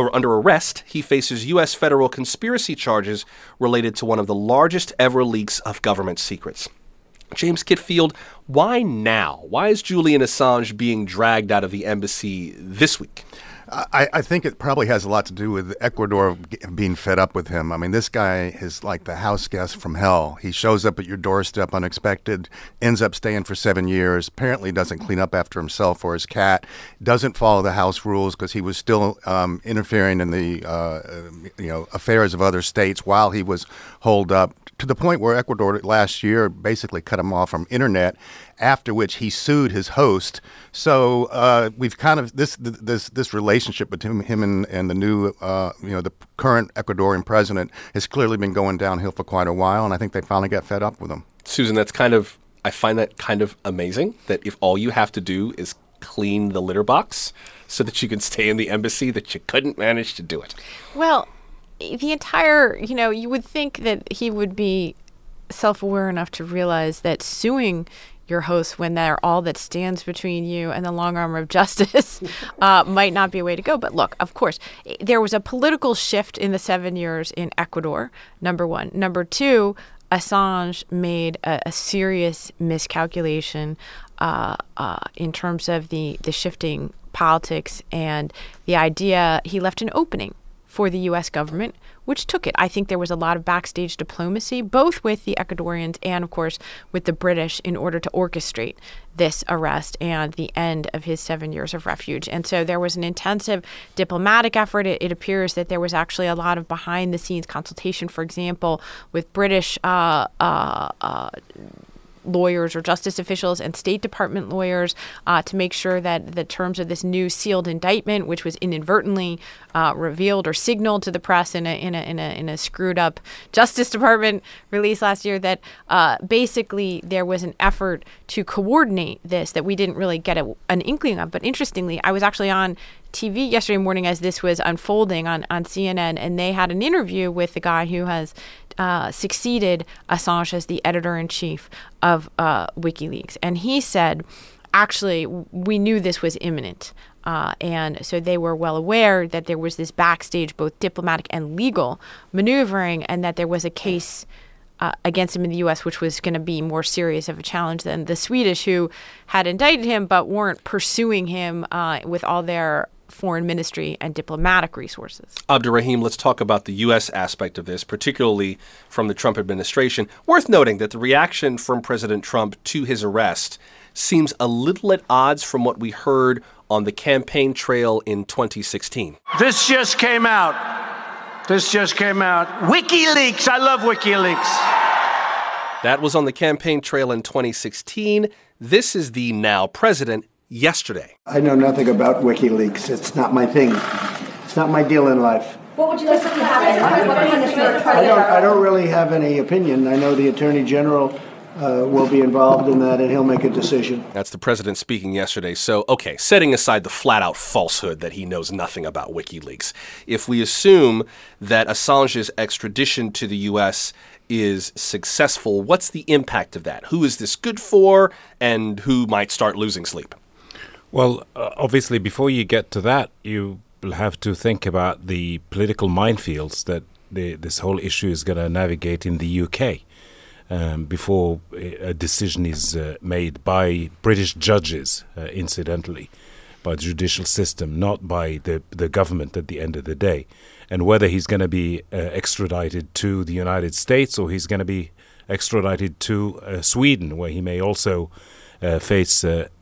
he faces U.S. federal conspiracy charges related to one of the largest ever leaks of government secrets. James Kitfield, why now? Why is Julian Assange being dragged out of the embassy this week? I think it probably has a lot to do with Ecuador being fed up with him. I mean, this guy is like the house guest from hell. He shows up at your doorstep unexpected, ends up staying for 7 years, apparently doesn't clean up after himself or his cat, doesn't follow the house rules because he was still interfering in the affairs of other states while he was holed up, to the point where Ecuador last year basically cut him off from internet, after which he sued his host. So we've kind of this relationship between him and the new the current Ecuadorian president has clearly been going downhill for quite a while, and I think they finally got fed up with him. Susan, I find that kind of amazing that if all you have to do is clean the litter box so that you can stay in the embassy, that you couldn't manage to do it. Well, the entire, you would think that he would be self-aware enough to realize that suing your host when they're all that stands between you and the long arm of justice might not be a way to go. But look, of course, there was a political shift in the 7 years in Ecuador, number one. Number two, Assange made a serious miscalculation in terms of the shifting politics and the idea. He left an opening for the U.S. government, which took it. I think there was a lot of backstage diplomacy, both with the Ecuadorians and, of course, with the British in order to orchestrate this arrest and the end of his 7 years of refuge. And so there was an intensive diplomatic effort. It appears that there was actually a lot of behind-the-scenes consultation, for example, with British lawyers or justice officials and State Department lawyers to make sure that the terms of this new sealed indictment, which was inadvertently revealed or signaled to the press in a screwed up Justice Department release last year, that basically there was an effort to coordinate this that we didn't really get an inkling of. But interestingly, I was actually on TV yesterday morning as this was unfolding on CNN, and they had an interview with the guy who has succeeded Assange as the editor-in-chief of WikiLeaks. And he said, actually, we knew this was imminent. And so they were well aware that there was this backstage, both diplomatic and legal maneuvering, and that there was a case against him in the U.S., which was going to be more serious of a challenge than the Swedish, who had indicted him but weren't pursuing him with all their foreign ministry and diplomatic resources. Abdurrahim, let's talk about the U.S. aspect of this, particularly from the Trump administration. Worth noting that the reaction from President Trump to his arrest seems a little at odds from what we heard on the campaign trail in 2016. This just came out. WikiLeaks. I love WikiLeaks. That was on the campaign trail in 2016. This is the now president yesterday. I know nothing about WikiLeaks. It's not my thing. It's not my deal in life. What would you like to see happen? I don't really have any opinion. I know the Attorney General will be involved in that, and he'll make a decision. That's the president speaking yesterday. So, okay, setting aside the flat-out falsehood that he knows nothing about WikiLeaks, if we assume that Assange's extradition to the U.S. is successful, what's the impact of that? Who is this good for, and who might start losing sleep? Well, obviously, before you get to that, you will have to think about the political minefields that this whole issue is going to navigate in the UK. Before a decision is made by British judges, incidentally, by the judicial system, not by the government at the end of the day. And whether he's going to be extradited to the United States or he's going to be extradited to Sweden, where he may also face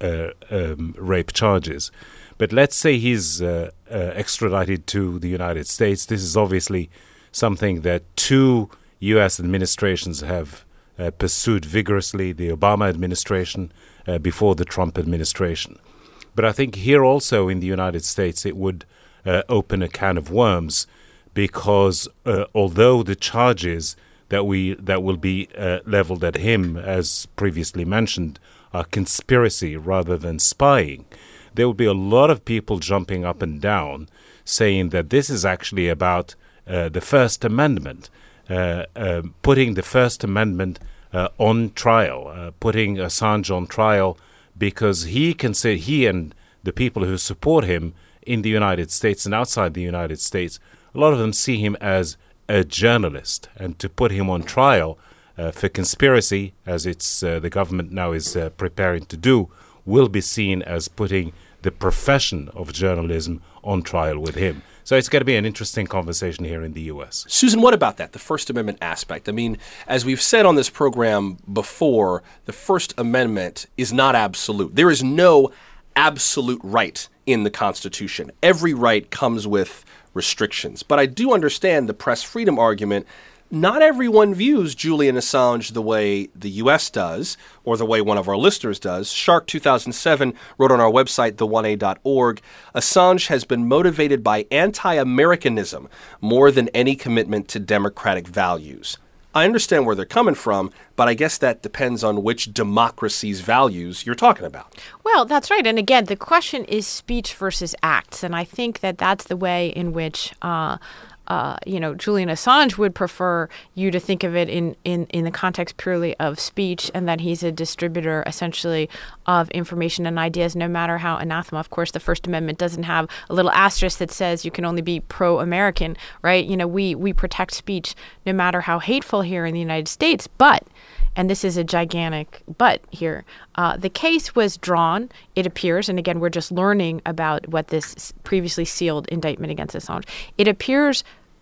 rape charges. But let's say he's extradited to the United States. This is obviously something that two U.S. administrations have pursued vigorously, the Obama administration before the Trump administration. But I think here also in the United States it would open a can of worms, because although the charges that will be leveled at him, as previously mentioned, are conspiracy rather than spying, there will be a lot of people jumping up and down saying that this is actually about the First Amendment. Putting the First Amendment on trial, putting Assange on trial, because he and the people who support him in the United States and outside the United States, a lot of them see him as a journalist, and to put him on trial for conspiracy, as it's the government now is preparing to do, will be seen as putting the profession of journalism on trial with him. So it's going to be an interesting conversation here in the U.S. Susan, what about that, the First Amendment aspect? I mean, as we've said on this program before, the First Amendment is not absolute. There is no absolute right in the Constitution. Every right comes with restrictions. But I do understand the press freedom argument. Not everyone views Julian Assange the way the U.S. does, or the way one of our listeners does. Shark 2007 wrote on our website, the1a.org, Assange has been motivated by anti-Americanism more than any commitment to democratic values. I understand where they're coming from, but I guess that depends on which democracy's values you're talking about. Well, that's right. And again, the question is speech versus acts. And I think that that's the way in which Julian Assange would prefer you to think of it in the context purely of speech, and that he's a distributor essentially of information and ideas, no matter how anathema. Of course, the First Amendment doesn't have a little asterisk that says you can only be pro-American, right? We protect speech no matter how hateful here in the United States. But, and this is a gigantic but here, the case was drawn, it appears, and again, we're just learning about what this previously sealed indictment against Assange. It appears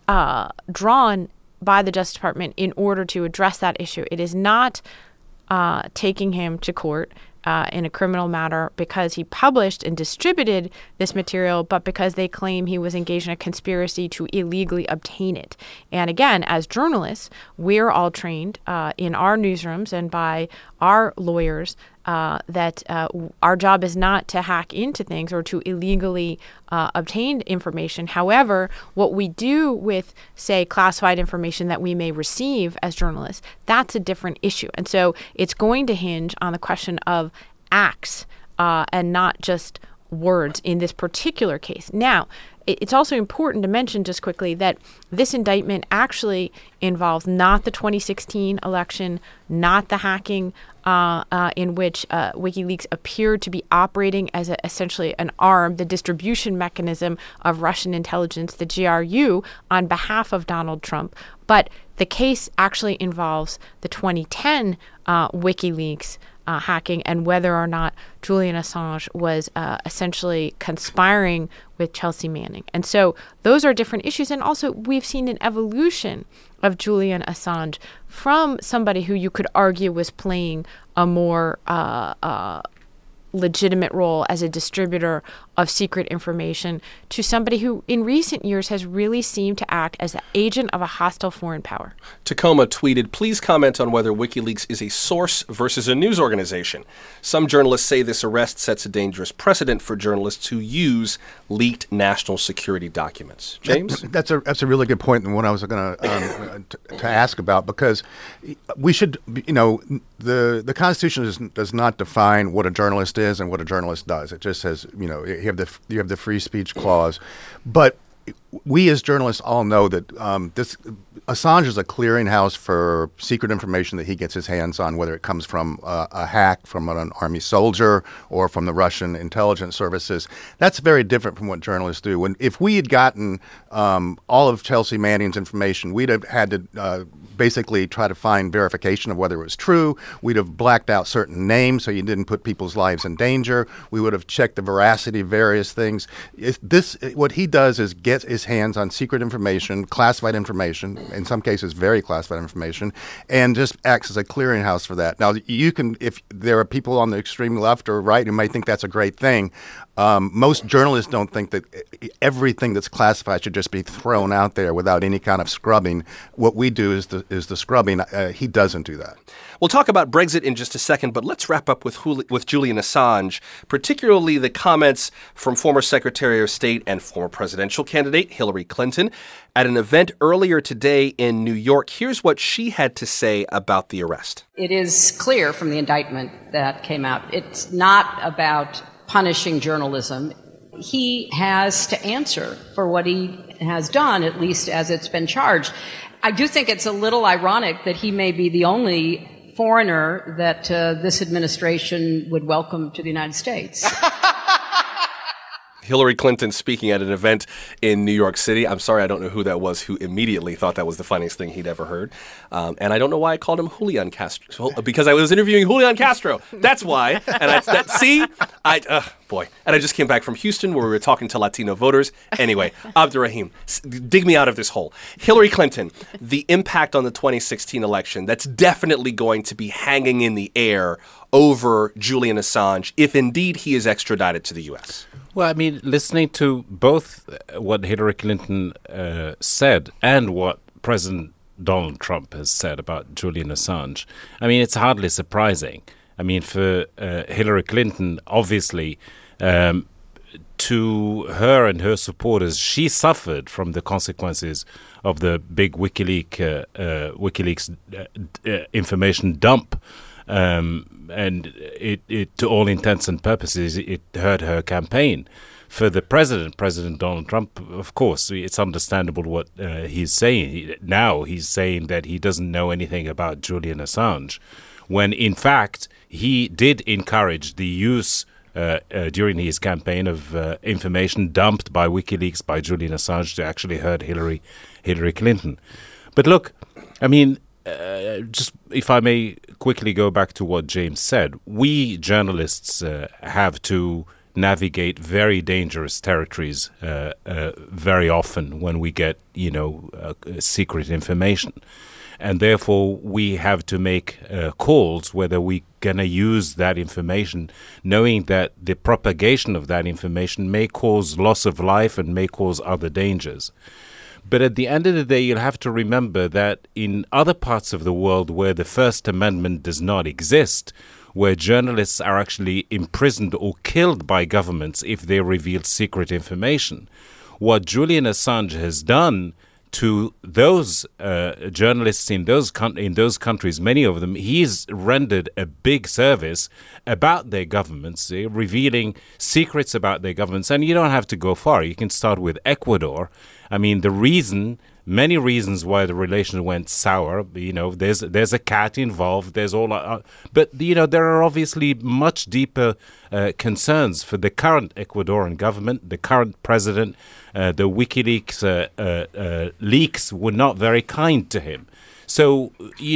drawn by the Justice Department in order to address that issue. It is not taking him to court in a criminal matter because he published and distributed this material, but because they claim he was engaged in a conspiracy to illegally obtain it. And again, as journalists, we're all trained in our newsrooms and by our lawyers that our job is not to hack into things or to illegally obtain information. However, what we do with, say, classified information that we may receive as journalists, that's a different issue. And so it's going to hinge on the question of acts and not just words in this particular case. Now, it's also important to mention just quickly that this indictment actually involves not the 2016 election, not the hacking in which WikiLeaks appeared to be operating as essentially an arm, the distribution mechanism of Russian intelligence, the GRU, on behalf of Donald Trump. But the case actually involves the 2010 WikiLeaks hacking and whether or not Julian Assange was essentially conspiring with Chelsea Manning. And so those are different issues. And also we've seen an evolution of Julian Assange from somebody who you could argue was playing a more legitimate role as a distributor of secret information to somebody who in recent years has really seemed to act as an agent of a hostile foreign power. Tacoma tweeted, please comment on whether WikiLeaks is a source versus a news organization. Some journalists say this arrest sets a dangerous precedent for journalists who use leaked national security documents. James? That's a really good point, and one I was going to ask about, because we should, the Constitution does not define what a journalist is and what a journalist does. It just says, you have the free speech clause. But we as journalists all know that Assange is a clearinghouse for secret information that he gets his hands on, whether it comes from a hack from an army soldier or from the Russian intelligence services. That's very different from what journalists do. If we had gotten all of Chelsea Manning's information, we'd have had to basically try to find verification of whether it was true. We'd have blacked out certain names so you didn't put people's lives in danger. We would have checked the veracity of various things. What he does is get his hands on secret information, classified information, in some cases very classified information, and just acts as a clearinghouse for that. Now, if there are people on the extreme left or right who might think that's a great thing, most journalists don't think that everything that's classified should just be thrown out there without any kind of scrubbing. What we do is the scrubbing. He doesn't do that. We'll talk about Brexit in just a second, but let's wrap up with Julian Assange, particularly the comments from former Secretary of State and former presidential candidate Hillary Clinton at an event earlier today in New York. Here's what she had to say about the arrest. It is clear from the indictment that came out, it's not about punishing journalism. He has to answer for what he has done, at least as it's been charged. I do think it's a little ironic that he may be the only foreigner that this administration would welcome to the United States. Hillary Clinton speaking at an event in New York City. I'm sorry, I don't know who that was who immediately thought that was the funniest thing he'd ever heard. And I don't know why I called him Julian Castro, because I was interviewing Julian Castro. That's why. And boy. And I just came back from Houston where we were talking to Latino voters. Anyway, Abdurrahim, dig me out of this hole. Hillary Clinton, the impact on the 2016 election, that's definitely going to be hanging in the air over Julian Assange if indeed he is extradited to the U.S. Well, I mean, listening to both what Hillary Clinton said and what President Donald Trump has said about Julian Assange, I mean, it's hardly surprising. I mean, for Hillary Clinton, obviously, to her and her supporters, she suffered from the consequences of the big WikiLeaks information dump. And it, to all intents and purposes, it hurt her campaign. For the President Donald Trump, of course, it's understandable what he's saying. Now he's saying that he doesn't know anything about Julian Assange, when in fact he did encourage the use during his campaign of information dumped by WikiLeaks by Julian Assange to actually hurt Hillary Clinton. But look, I mean, just if I may quickly go back to what James said, we journalists have to navigate very dangerous territories very often when we get, secret information. And therefore, we have to make calls whether we're going to use that information, knowing that the propagation of that information may cause loss of life and may cause other dangers. But at the end of the day, you'll have to remember that in other parts of the world where the First Amendment does not exist, where journalists are actually imprisoned or killed by governments if they reveal secret information, what Julian Assange has done to those journalists in those countries, many of them, he's rendered a big service about their governments, revealing secrets about their governments. And you don't have to go far. You can start with Ecuador. I mean, many reasons why the relation went sour. There's a cat involved. There's but there are obviously much deeper concerns for the current Ecuadorian government, the current president. The WikiLeaks leaks were not very kind to him. So,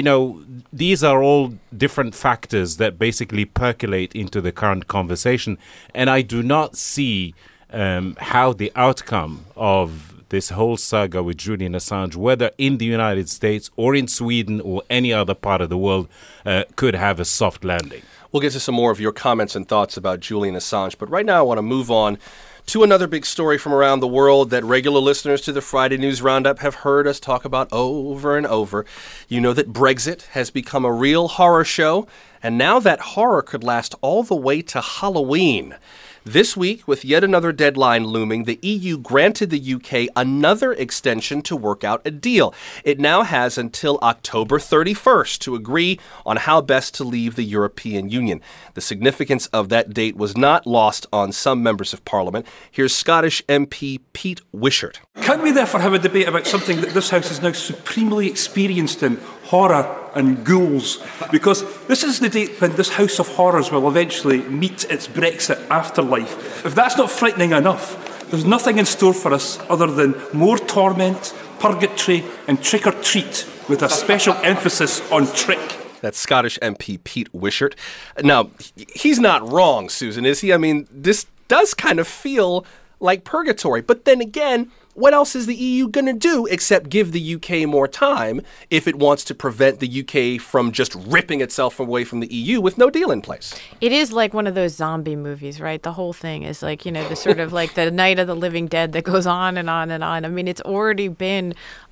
these are all different factors that basically percolate into the current conversation. And I do not see how the outcome of this whole saga with Julian Assange, whether in the United States or in Sweden or any other part of the world, could have a soft landing. We'll get to some more of your comments and thoughts about Julian Assange. But right now I want to move on to another big story from around the world that regular listeners to the Friday News Roundup have heard us talk about over and over. You know that Brexit has become a real horror show, and now that horror could last all the way to Halloween. This week, with yet another deadline looming, the EU granted the UK another extension to work out a deal. It now has until October 31st to agree on how best to leave the European Union. The significance of that date was not lost on some members of Parliament. Here's Scottish MP Pete Wishart. Can we therefore have a debate about something that this House is now supremely experienced in, horror and ghouls? Because this is the date when this House of Horrors will eventually meet its Brexit afterlife. If that's not frightening enough, there's nothing in store for us other than more torment, purgatory and trick-or-treat, with a special emphasis on trick. That's Scottish MP Pete Wishart. Now, he's not wrong, Susan, is he? I mean, this does kind of feel like purgatory. But then again, what else is the EU going to do except give the UK more time if it wants to prevent the UK from just ripping itself away from the EU with no deal in place? It is like one of those zombie movies, right? The whole thing is like, the sort of like the Night of the Living Dead that goes on and on and on. I mean, it's already been,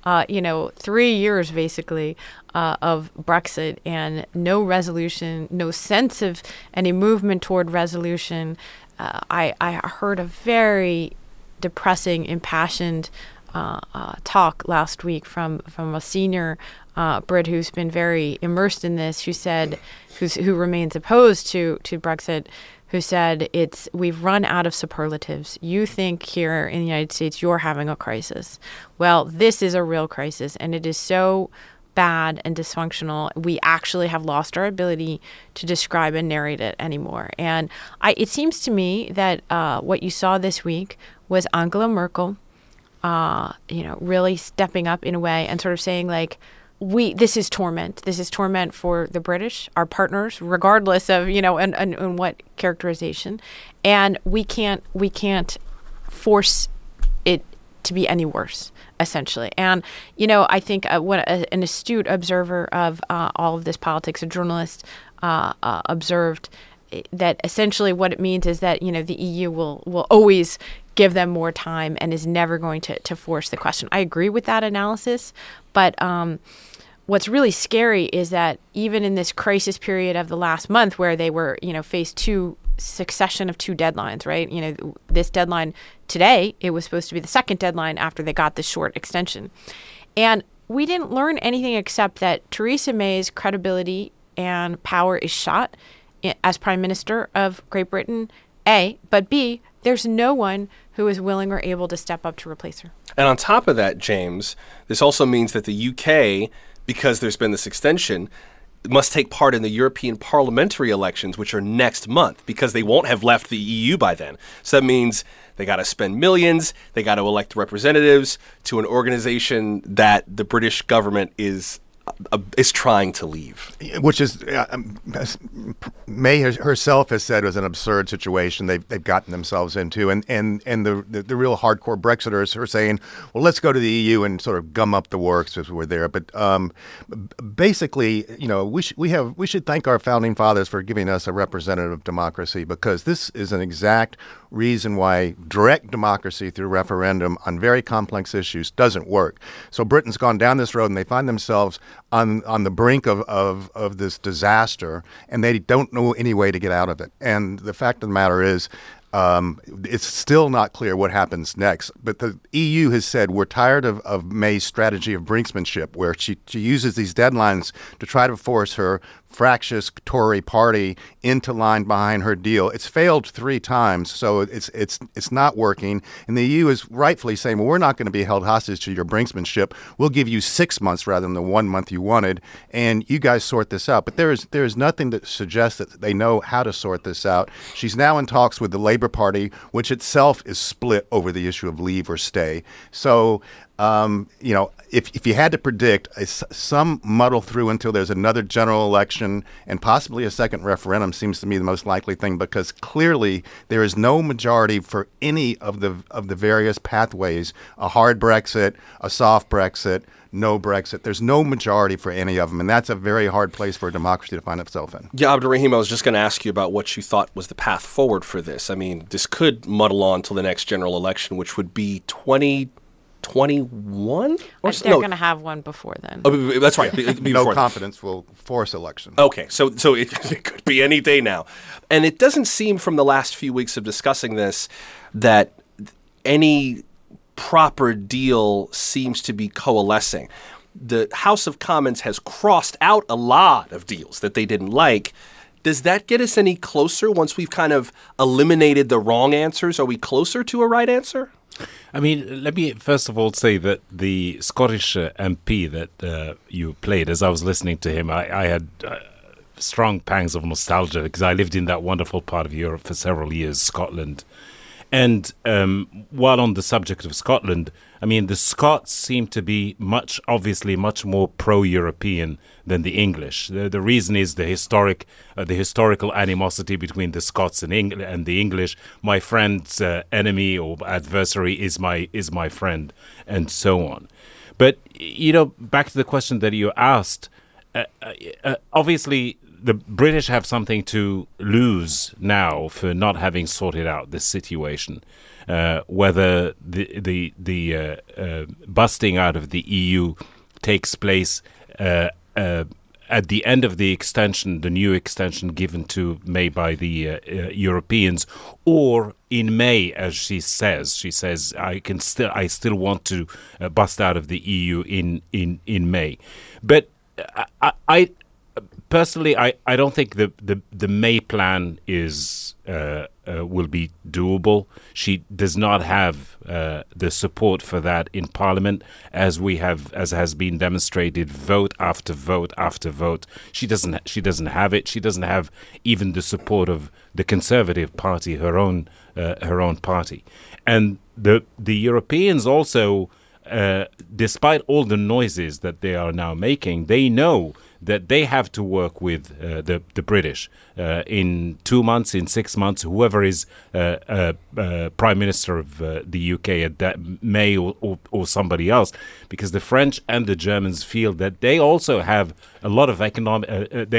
3 years basically of Brexit and no resolution, no sense of any movement toward resolution. I heard a very depressing, impassioned talk last week from a senior Brit who's been very immersed in this, who remains opposed to Brexit, who said we've run out of superlatives. You think here in the United States you're having a crisis. Well, this is a real crisis, and it is so bad and dysfunctional, we actually have lost our ability to describe and narrate it anymore. And it seems to me that what you saw this week was Angela Merkel, really stepping up in a way and sort of saying like, this is torment. This is torment for the British, our partners, regardless of, and what characterization. And we can't force it to be any worse, essentially. And, I think what an astute observer of all of this politics, a journalist, observed that essentially what it means is that, the EU will always give them more time and is never going to force the question. I agree with that analysis, but what's really scary is that even in this crisis period of the last month where they were, faced succession of two deadlines, right? This deadline today, it was supposed to be the second deadline after they got this short extension. And we didn't learn anything except that Theresa May's credibility and power is shot as Prime Minister of Great Britain, A, but B, there's no one who is willing or able to step up to replace her. And on top of that, James, this also means that the UK, because there's been this extension, must take part in the European parliamentary elections, which are next month, because they won't have left the EU by then. So that means they got to spend millions, they got to elect representatives to an organization that the British government is trying to leave. Which is, May herself has said was an absurd situation they've gotten themselves into. And the real hardcore Brexiters are saying, well, let's go to the EU and sort of gum up the works as we're there. But basically, we should thank our founding fathers for giving us a representative democracy, because this is an exact reason why direct democracy through referendum on very complex issues doesn't work. So Britain's gone down this road and they find themselves on the brink of this disaster, and they don't know any way to get out of it. And the fact of the matter is, It's still not clear what happens next. But the EU has said we're tired of May's strategy of brinksmanship, where she uses these deadlines to try to force her fractious Tory party into line behind her deal. It's failed 3 times, so it's not working. And the EU is rightfully saying, well, we're not going to be held hostage to your brinksmanship. We'll give you 6 months rather than the 1 month you wanted, and you guys sort this out. But there is nothing that suggests that they know how to sort this out. She's now in talks with the Labour Party, which itself is split over the issue of leave or stay. So, if you had to predict, some muddle through until there's another general election and possibly a second referendum seems to me the most likely thing, because clearly there is no majority for any of the various pathways: a hard Brexit, a soft Brexit, no Brexit. There's no majority for any of them, and that's a very hard place for a democracy to find itself in. Yeah, Abdurrahim, I was just going to ask you about what you thought was the path forward for this. I mean, this could muddle on till the next general election, which would be 2021? They're going to have one before then. Oh, that's right. No confidence will force election. Okay, so it could be any day now. And it doesn't seem from the last few weeks of discussing this that any proper deal seems to be coalescing. The House of Commons has crossed out a lot of deals that they didn't like. Does that get us any closer once we've kind of eliminated the wrong answers? Are we closer to a right answer? I mean, let me first of all say that the Scottish MP that you played, as I was listening to him, I had strong pangs of nostalgia because I lived in that wonderful part of Europe for several years, Scotland. And while on the subject of Scotland, I mean, the Scots seem to be obviously much more pro-European than the English. The reason is the historical animosity between the Scots and the English. My friend's enemy or adversary is my friend, and so on. But back to the question that you asked. Obviously, the British have something to lose now for not having sorted out this situation. Whether the busting out of the EU takes place at the end of the extension, the new extension given to May by the Europeans, or in May, as she says, I still want to bust out of the EU in May. But I personally, I don't think the May plan will be doable. She does not have the support for that in Parliament, as has been demonstrated vote after vote after vote. She doesn't have it. She doesn't have even the support of the Conservative Party, her own party, and the Europeans also. Despite all the noises that they are now making, they know that they have to work with the British in 2 months, in 6 months, whoever is Prime Minister of the UK at that May or somebody else, because the French and the Germans feel that they also have a lot of economic.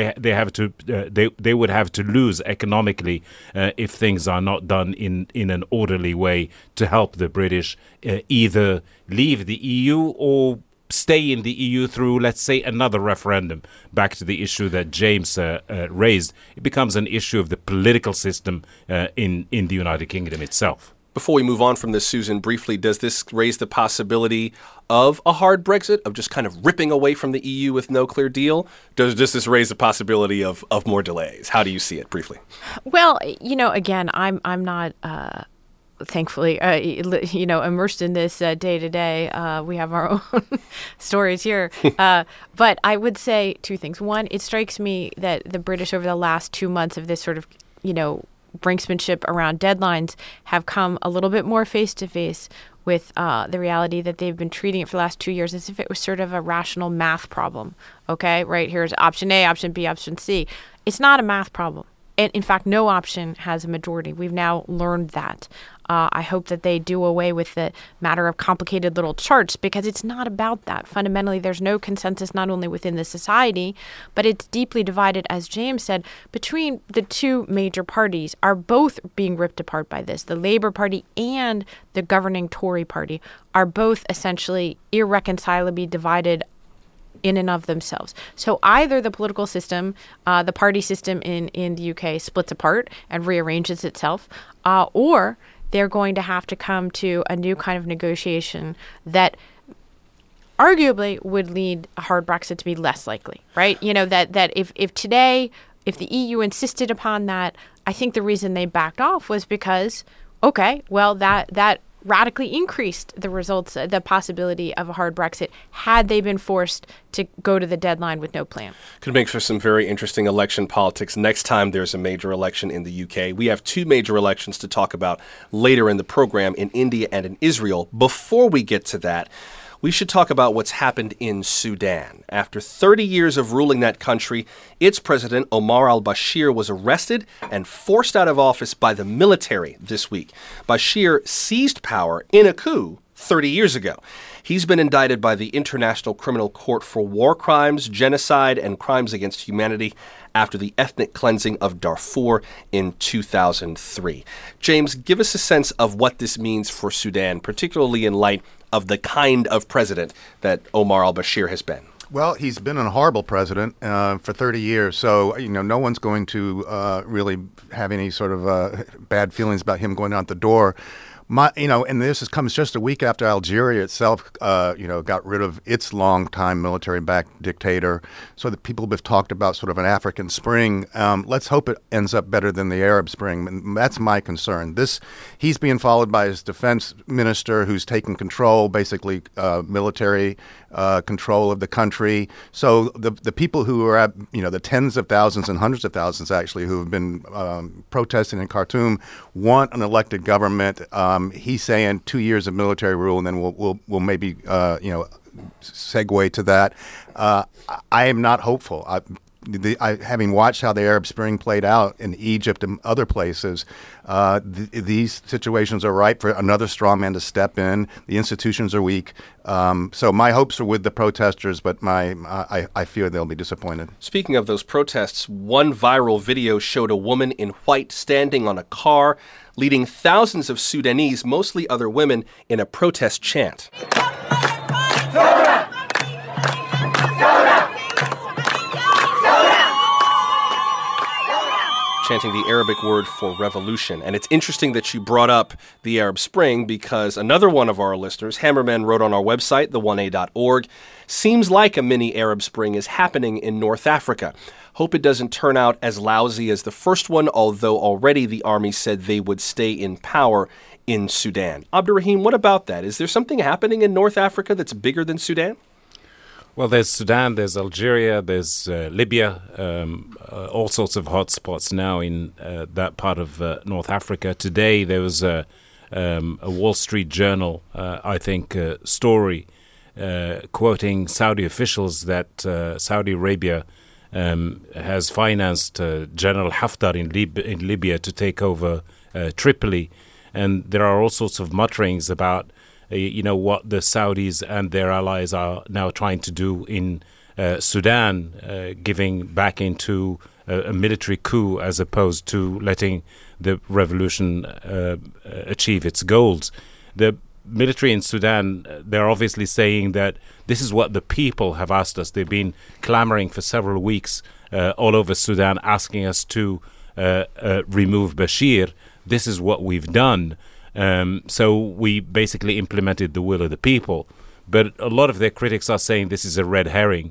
They would have to lose economically if things are not done in an orderly way to help the British either leave the EU or stay in the EU through, let's say, another referendum. Back to the issue that James raised, it becomes an issue of the political system in the United Kingdom itself. Before we move on from this, Susan, briefly, does this raise the possibility of a hard Brexit, of just kind of ripping away from the EU with no clear deal? Does this raise the possibility of more delays? How do you see it, briefly? Well, again, I'm not... thankfully, immersed in this day to day. We have our own stories here. But I would say 2 things. One, it strikes me that the British over the last 2 months of this sort of, brinksmanship around deadlines have come a little bit more face to face with the reality that they've been treating it for the last 2 years as if it was sort of a rational math problem. Okay, right, here's option A, option B, option C. It's not a math problem. And in fact, no option has a majority. We've now learned that. I hope that they do away with the matter of complicated little charts, because it's not about that. Fundamentally, there's no consensus not only within the society, but it's deeply divided, as James said, between the 2 major parties are both being ripped apart by this. The Labour Party and the governing Tory Party are both essentially irreconcilably divided in and of themselves. So either the political system, the party system in the UK splits apart and rearranges itself, or they're going to have to come to a new kind of negotiation that arguably would lead a hard Brexit to be less likely, right? You know, that if today, if the EU insisted upon that, I think the reason they backed off was because, okay, well, that radically increased the results, the possibility of a hard Brexit had they been forced to go to the deadline with no plan. Could make for some very interesting election politics next time there's a major election in the UK. We have two major elections to talk about later in the program in India and in Israel. Before we get to that, we should talk about what's happened in Sudan. After 30 years of ruling that country, its president, Omar al-Bashir, was arrested and forced out of office by the military this week. Bashir seized power in a coup 30 years ago. He's been indicted by the International Criminal Court for war crimes, genocide, and crimes against humanity after the ethnic cleansing of Darfur in 2003. James, give us a sense of what this means for Sudan, particularly in light of the kind of president that Omar al-Bashir has been. Well, he's been a horrible president for 30 years, so no one's going to really have any sort of bad feelings about him going out the door. And this comes just a week after Algeria itself, got rid of its longtime military-backed dictator. So that people have talked about sort of an African Spring. Let's hope it ends up better than the Arab Spring. And that's my concern. He's being followed by his defense minister, who's taking control, basically military control of the country. So the people who are at, the tens of thousands and hundreds of thousands actually who have been protesting in Khartoum want an elected government. He's saying 2 years of military rule, and then we'll maybe segue to that. I am not hopeful. Having watched how the Arab Spring played out in Egypt and other places, these situations are ripe for another strongman to step in. The institutions are weak. So my hopes are with the protesters, but I fear they'll be disappointed. Speaking of those protests, one viral video showed a woman in white standing on a car, leading thousands of Sudanese, mostly other women, in a protest chant. Chanting the Arabic word for revolution. And it's interesting that you brought up the Arab Spring because another one of our listeners, Hammerman, wrote on our website, the1a.org, seems like a mini Arab Spring is happening in North Africa. Hope it doesn't turn out as lousy as the first one, although already the army said they would stay in power in Sudan. Abdurrahim, what about that? Is there something happening in North Africa that's bigger than Sudan? Well, there's Sudan, there's Algeria, there's Libya, all sorts of hotspots now in that part of North Africa. Today, there was a Wall Street Journal, story quoting Saudi officials that Saudi Arabia has financed General Haftar in Libya to take over Tripoli. And there are all sorts of mutterings about what the Saudis and their allies are now trying to do in Sudan, giving back into a military coup as opposed to letting the revolution achieve its goals. The military in Sudan, they're obviously saying that this is what the people have asked us. They've been clamoring for several weeks all over Sudan, asking us to remove Bashir. This is what we've done. So we basically implemented the will of the people. But a lot of their critics are saying this is a red herring.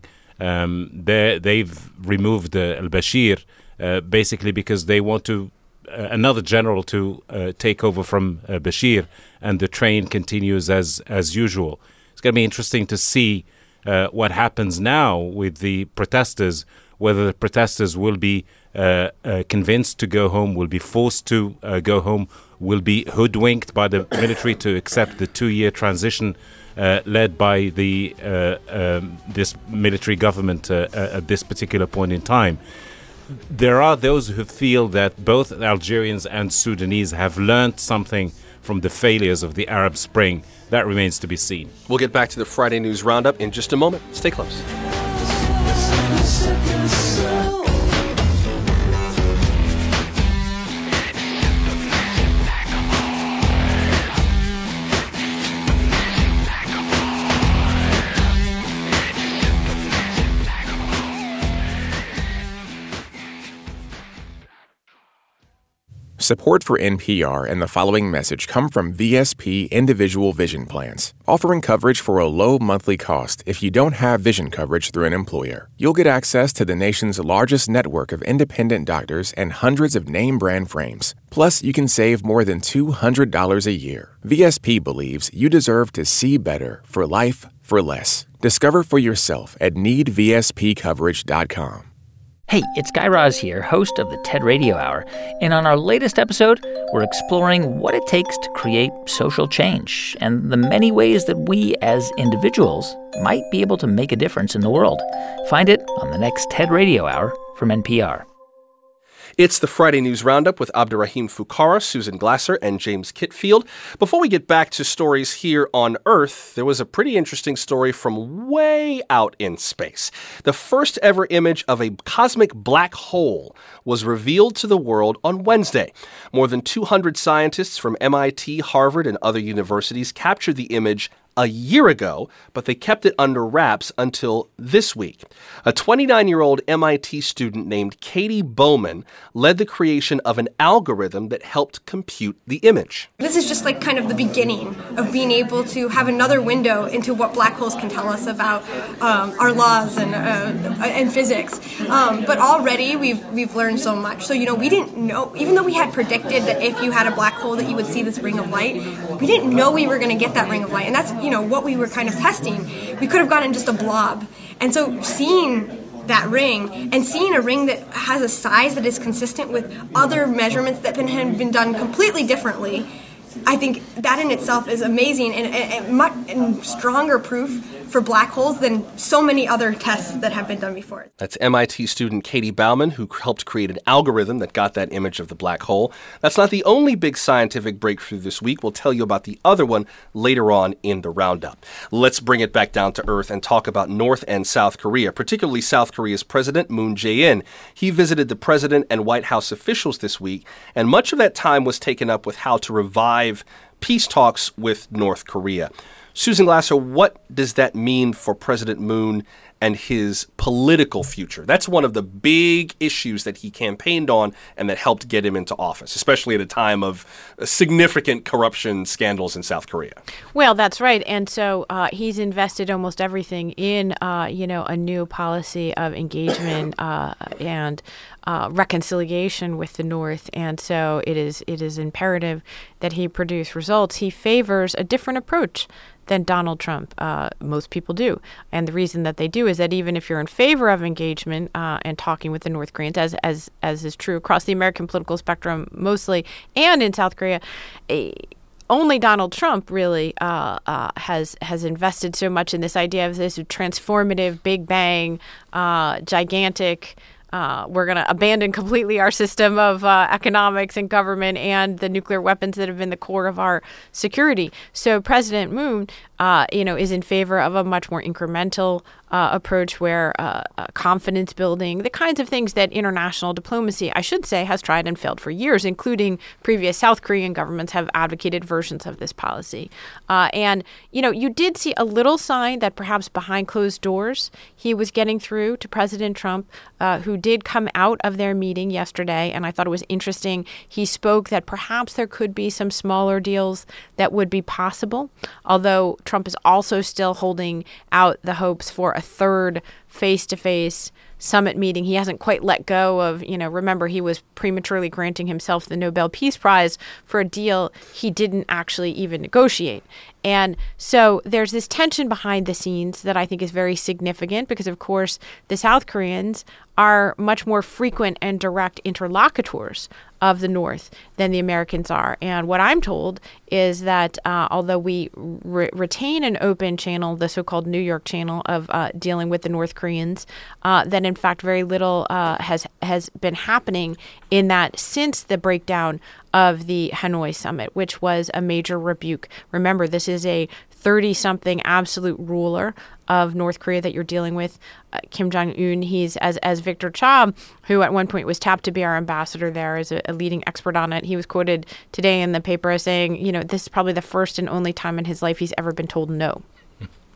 They've removed al-Bashir basically because they want to another general to take over from Bashir, and the train continues as usual. It's going to be interesting to see what happens now with the protesters, whether the protesters will be convinced to go home, will be forced to go home, will be hoodwinked by the military to accept the 2-year transition led by the this military government at this particular point in time. There are those who feel that both Algerians and Sudanese have learned something from the failures of the Arab Spring. That remains to be seen. We'll get back to the Friday News Roundup in just a moment. Stay close. Support for NPR and the following message come from VSP Individual Vision Plans, offering coverage for a low monthly cost if you don't have vision coverage through an employer. You'll get access to the nation's largest network of independent doctors and hundreds of name-brand frames. Plus, you can save more than $200 a year. VSP believes you deserve to see better for life for less. Discover for yourself at needvspcoverage.com. Hey, it's Guy Raz here, host of the TED Radio Hour. And on our latest episode, we're exploring what it takes to create social change and the many ways that we as individuals might be able to make a difference in the world. Find it on the next TED Radio Hour from NPR. It's the Friday News Roundup with Abderrahim Foukara, Susan Glasser, and James Kitfield. Before we get back to stories here on Earth, there was a pretty interesting story from way out in space. The first ever image of a cosmic black hole was revealed to the world on Wednesday. More than 200 scientists from MIT, Harvard, and other universities captured the image a year ago, but they kept it under wraps until this week. A 29-year-old MIT student named Katie Bowman led the creation of an algorithm that helped compute the image. This is just like kind of the beginning of being able to have another window into what black holes can tell us about our laws and physics. But already we've learned so much. So, we didn't know, even though we had predicted that if you had a black hole that you would see this ring of light, we didn't know we were going to get that ring of light. And that's what we were kind of testing. We could have gotten just a blob. And so seeing that ring and seeing a ring that has a size that is consistent with other measurements that have been done completely differently, I think that in itself is amazing and much stronger proof for black holes than so many other tests that have been done before. That's MIT student Katie Bowman, who helped create an algorithm that got that image of the black hole. That's not the only big scientific breakthrough this week. We'll tell you about the other one later on in the roundup. Let's bring it back down to earth and talk about North and South Korea, particularly South Korea's President Moon Jae-in. He visited the president and White House officials this week, and much of that time was taken up with how to revive peace talks with North Korea. Susan Glasser, what does that mean for President Moon and his political future? That's one of the big issues that he campaigned on and that helped get him into office, especially at a time of significant corruption scandals in South Korea. Well, that's right. And so he's invested almost everything in, a new policy of engagement and reconciliation with the North. And so it is imperative that he produce results. He favors a different approach than Donald Trump. Most people do. And the reason that they do is that even if you're in favor of engagement and talking with the North Koreans, as is true across the American political spectrum mostly, and in South Korea, only Donald Trump really has invested so much in this idea of this transformative, big bang, gigantic. We're going to abandon completely our system of economics and government and the nuclear weapons that have been the core of our security. So President Moon, is in favor of a much more incremental approach where confidence building, the kinds of things that international diplomacy, I should say, has tried and failed for years, including previous South Korean governments have advocated versions of this policy. And you did see a little sign that perhaps behind closed doors he was getting through to President Trump, who did come out of their meeting yesterday. And I thought it was interesting. He spoke that perhaps there could be some smaller deals that would be possible, although Trump is also still holding out the hopes for a third face-to-face summit meeting. He hasn't quite let go of, remember he was prematurely granting himself the Nobel Peace Prize for a deal he didn't actually even negotiate. And so there's this tension behind the scenes that I think is very significant because, of course, the South Koreans are much more frequent and direct interlocutors of the North than the Americans are. And what I'm told is that although we retain an open channel, the so-called New York channel of dealing with the North Koreans, that in fact very little has been happening in that since the breakdown of the Hanoi summit, which was a major rebuke. Remember, this is a 30-something absolute ruler of North Korea that you're dealing with, Kim Jong-un. He's, as Victor Cha, who at one point was tapped to be our ambassador there as a leading expert on it, he was quoted today in the paper as saying, this is probably the first and only time in his life he's ever been told no.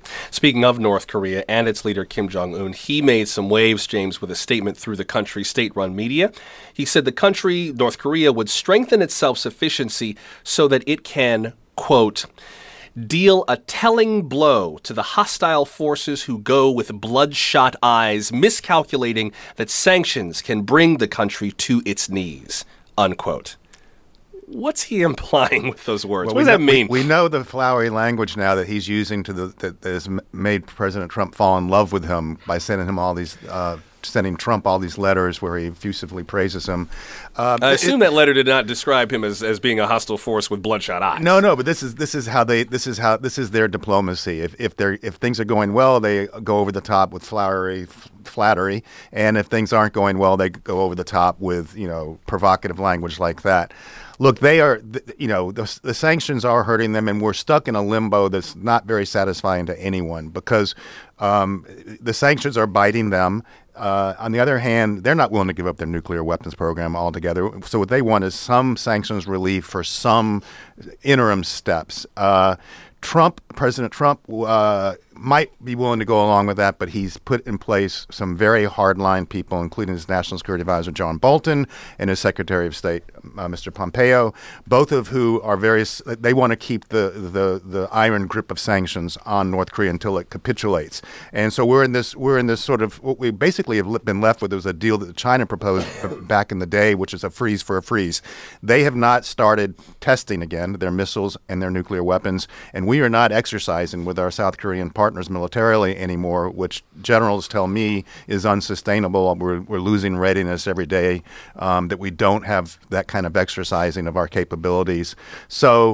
Speaking of North Korea and its leader Kim Jong-un, he made some waves, James, with a statement through the country's state-run media. He said the country, North Korea, would strengthen its self-sufficiency so that it can, quote, deal a telling blow to the hostile forces who go with bloodshot eyes, miscalculating that sanctions can bring the country to its knees, unquote. What's he implying with those words? Well, what does that mean? We know the flowery language now that he's using that has made President Trump fall in love with him by sending him all these sending Trump all these letters where he effusively praises him. I assume that letter did not describe him as being a hostile force with bloodshot eyes. No, but this is their diplomacy. If things are going well, they go over the top with flattery, and if things aren't going well, they go over the top with provocative language like that. Look, they are, the sanctions are hurting them, and we're stuck in a limbo that's not very satisfying to anyone because the sanctions are biting them. On the other hand, they're not willing to give up their nuclear weapons program altogether. So what they want is some sanctions relief for some interim steps. President Trump might be willing to go along with that, but he's put in place some very hardline people, including his National Security Advisor, John Bolton, and his Secretary of State, Mr. Pompeo, both of who are they want to keep the iron grip of sanctions on North Korea until it capitulates. And so we're in this sort of, what we basically have been left with was a deal that China proposed back in the day, which is a freeze for a freeze. They have not started testing again their missiles and their nuclear weapons, and we are not exercising with our South Korean partners militarily anymore, which generals tell me is unsustainable. We're losing readiness every day, that we don't have that kind of exercising of our capabilities. So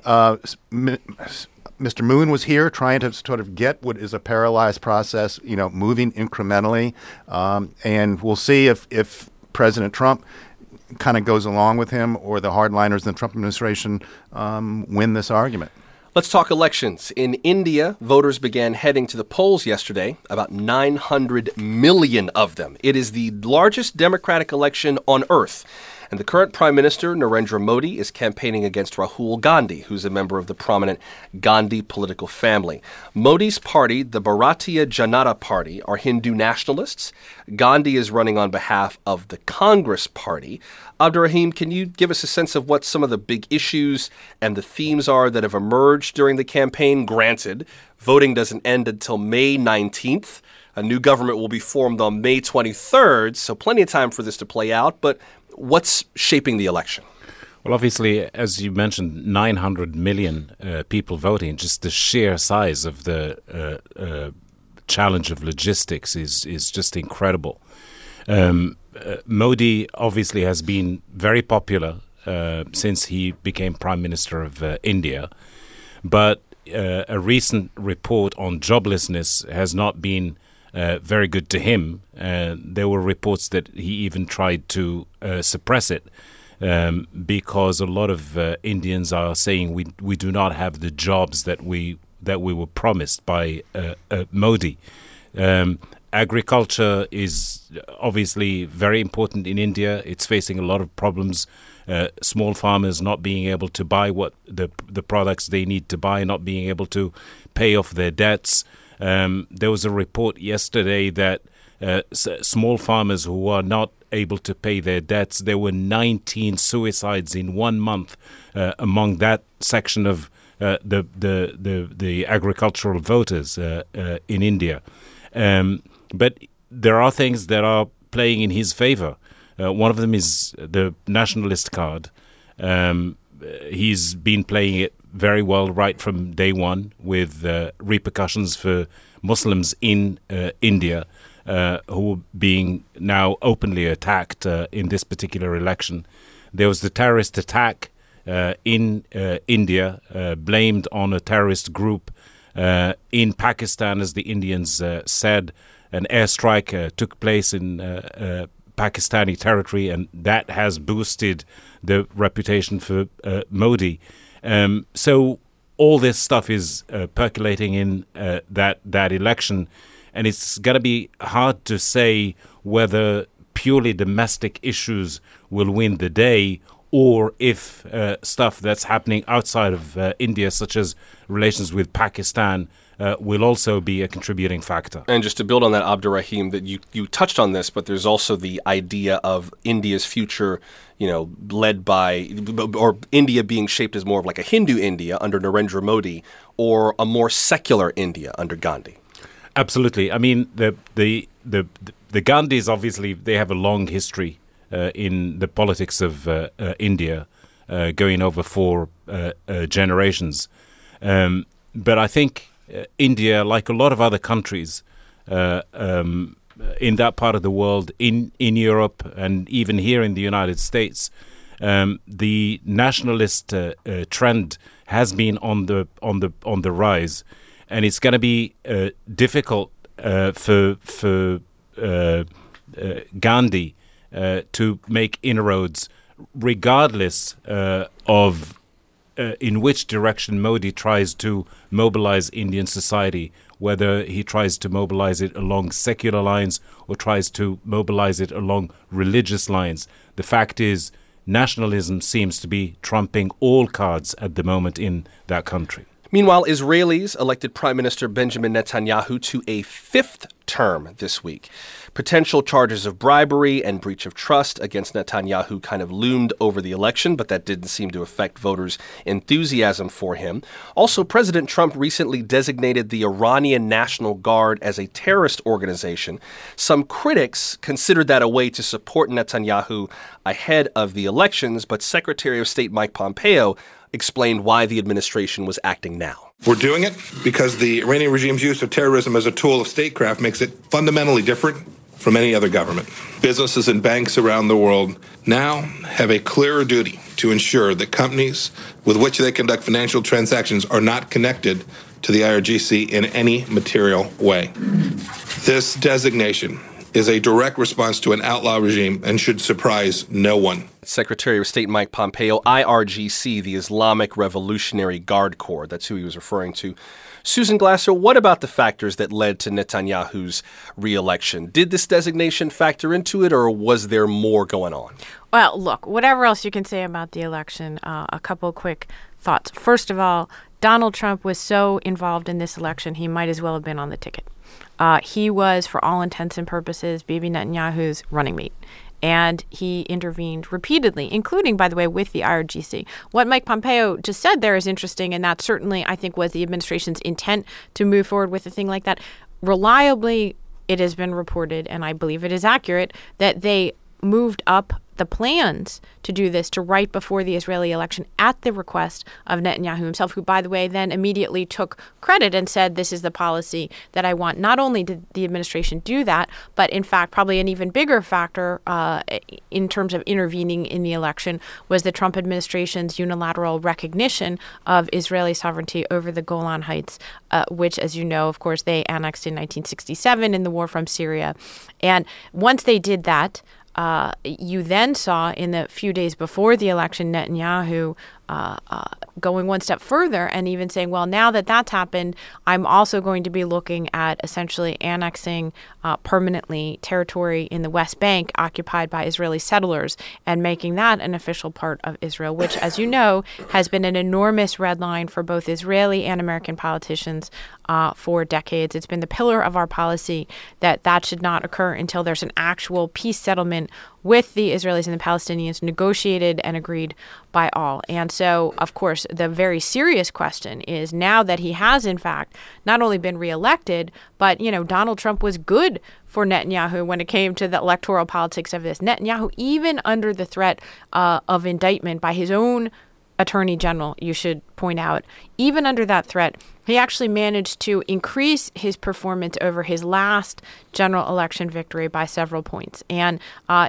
Mr. Moon was here trying to sort of get what is a paralyzed process, moving incrementally. And we'll see if President Trump kind of goes along with him or the hardliners in the Trump administration win this argument. Let's talk elections. In India, voters began heading to the polls yesterday, about 900 million of them. It is the largest democratic election on earth. And the current Prime Minister, Narendra Modi, is campaigning against Rahul Gandhi, who's a member of the prominent Gandhi political family. Modi's party, the Bharatiya Janata Party, are Hindu nationalists. Gandhi is running on behalf of the Congress Party. Abdurrahim, can you give us a sense of what some of the big issues and the themes are that have emerged during the campaign? Granted, voting doesn't end until May 19th. A new government will be formed on May 23rd, so plenty of time for this to play out. But what's shaping the election? Well, obviously, as you mentioned, 900 million people voting. Just the sheer size of the challenge of logistics is just incredible. Modi obviously has been very popular since he became Prime Minister of India. But a recent report on joblessness has not been very good to him. There were reports that he even tried to suppress it because a lot of Indians are saying we do not have the jobs that we were promised by Modi. Agriculture is obviously very important in India. It's facing a lot of problems. Small farmers not being able to buy what the products they need to buy, not being able to pay off their debts. There was a report yesterday that small farmers who are not able to pay their debts, there were 19 suicides in 1 month among that section of the agricultural voters in India. But there are things that are playing in his favor. One of them is the nationalist card. He's been playing it very well right from day one, with repercussions for Muslims in India who are being now openly attacked in this particular election. There was the terrorist attack in India, blamed on a terrorist group in Pakistan, as the Indians said. An airstrike took place in Pakistani territory, and that has boosted the reputation for Modi. So all this stuff is percolating in that election, and it's going to be hard to say whether purely domestic issues will win the day or if stuff that's happening outside of India, such as relations with Pakistan, will also be a contributing factor. And just to build on that, Abdurrahim, that you touched on this, but there's also the idea of India's future, led by, or India being shaped as more of like a Hindu India under Narendra Modi, or a more secular India under Gandhi. Absolutely. I mean, the Gandhis, obviously, they have a long history in the politics of India, going over 4 generations. But I think India, like a lot of other countries in that part of the world, in Europe, and even here in the United States, the nationalist trend has been on the rise, and it's going to be difficult for Gandhi to make inroads, regardless of in which direction Modi tries to mobilize Indian society, whether he tries to mobilize it along secular lines or tries to mobilize it along religious lines. The fact is, nationalism seems to be trumping all cards at the moment in that country. Meanwhile, Israelis elected Prime Minister Benjamin Netanyahu to a 5th term this week. Potential charges of bribery and breach of trust against Netanyahu kind of loomed over the election, but that didn't seem to affect voters' enthusiasm for him. Also, President Trump recently designated the Iranian National Guard as a terrorist organization. Some critics considered that a way to support Netanyahu ahead of the elections, but Secretary of State Mike Pompeo explained why the administration was acting now. We're doing it because the Iranian regime's use of terrorism as a tool of statecraft makes it fundamentally different from any other government. Businesses and banks around the world now have a clearer duty to ensure that companies with which they conduct financial transactions are not connected to the IRGC in any material way. This designation is a direct response to an outlaw regime and should surprise no one. Secretary of State Mike Pompeo, IRGC, the Islamic Revolutionary Guard Corps. That's who he was referring to. Susan Glasser, what about the factors that led to Netanyahu's re-election? Did this designation factor into it, or was there more going on? Well, look, whatever else you can say about the election, a couple quick thoughts. First of all, Donald Trump was so involved in this election, he might as well have been on the ticket. He was, for all intents and purposes, Bibi Netanyahu's running mate. And he intervened repeatedly, including, by the way, with the IRGC. What Mike Pompeo just said there is interesting, and that certainly, I think, was the administration's intent to move forward with a thing like that. Reliably, it has been reported, and I believe it is accurate, that they moved up the plans to do this to right before the Israeli election at the request of Netanyahu himself, who, by the way, then immediately took credit and said, this is the policy that I want. Not only did the administration do that, but in fact, probably an even bigger factor in terms of intervening in the election was the Trump administration's unilateral recognition of Israeli sovereignty over the Golan Heights, which, as you know, of course, they annexed in 1967 in the war from Syria. And once they did that, you then saw in the few days before the election Netanyahu going one step further and even saying, well, now that that's happened, I'm also going to be looking at essentially annexing permanently territory in the West Bank occupied by Israeli settlers and making that an official part of Israel, which, as you know, has been an enormous red line for both Israeli and American politicians for decades. It's been the pillar of our policy that should not occur until there's an actual peace settlement with the Israelis and the Palestinians negotiated and agreed by all. And so, of course, the very serious question is now that he has, in fact, not only been reelected, but, Donald Trump was good for Netanyahu when it came to the electoral politics of this. Netanyahu, even under the threat of indictment by his own attorney general, you should point out, even under that threat, he actually managed to increase his performance over his last general election victory by several points. And,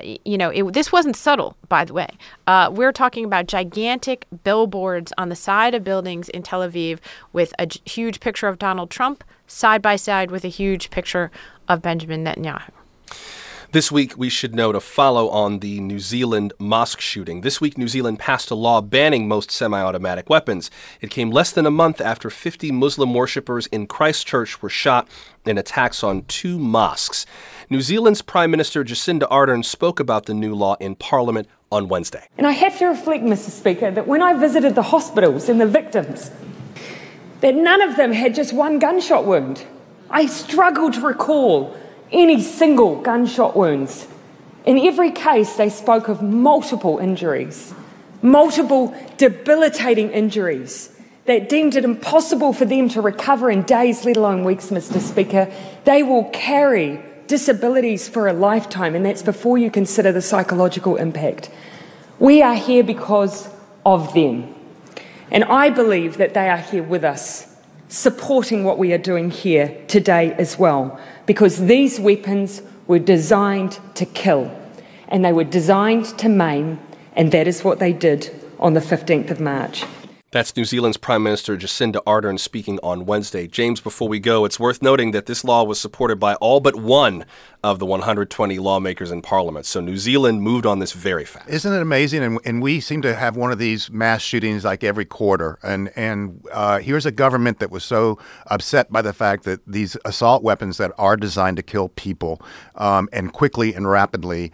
this wasn't subtle, by the way. We're talking about gigantic billboards on the side of buildings in Tel Aviv with a huge picture of Donald Trump side by side with a huge picture of Benjamin Netanyahu. This week, we should note a follow on the New Zealand mosque shooting. This week, New Zealand passed a law banning most semi-automatic weapons. It came less than a month after 50 Muslim worshippers in Christchurch were shot in attacks on 2 mosques. New Zealand's Prime Minister Jacinda Ardern spoke about the new law in Parliament on Wednesday. And I have to reflect, Mr. Speaker, that when I visited the hospitals and the victims, that none of them had just one gunshot wound. I struggle to recall any single gunshot wounds. In every case, they spoke of multiple injuries, multiple debilitating injuries that deemed it impossible for them to recover in days, let alone weeks, Mr. Speaker. They will carry disabilities for a lifetime, and that's before you consider the psychological impact. We are here because of them, and I believe that they are here with us, supporting what we are doing here today as well, because these weapons were designed to kill, and they were designed to maim, and that is what they did on the 15th of March. That's New Zealand's Prime Minister Jacinda Ardern speaking on Wednesday. James, before we go, it's worth noting that this law was supported by all but one of the 120 lawmakers in Parliament. So New Zealand moved on this very fast. Isn't it amazing? And we seem to have one of these mass shootings like every quarter. And here's a government that was so upset by the fact that these assault weapons that are designed to kill people and quickly and rapidly,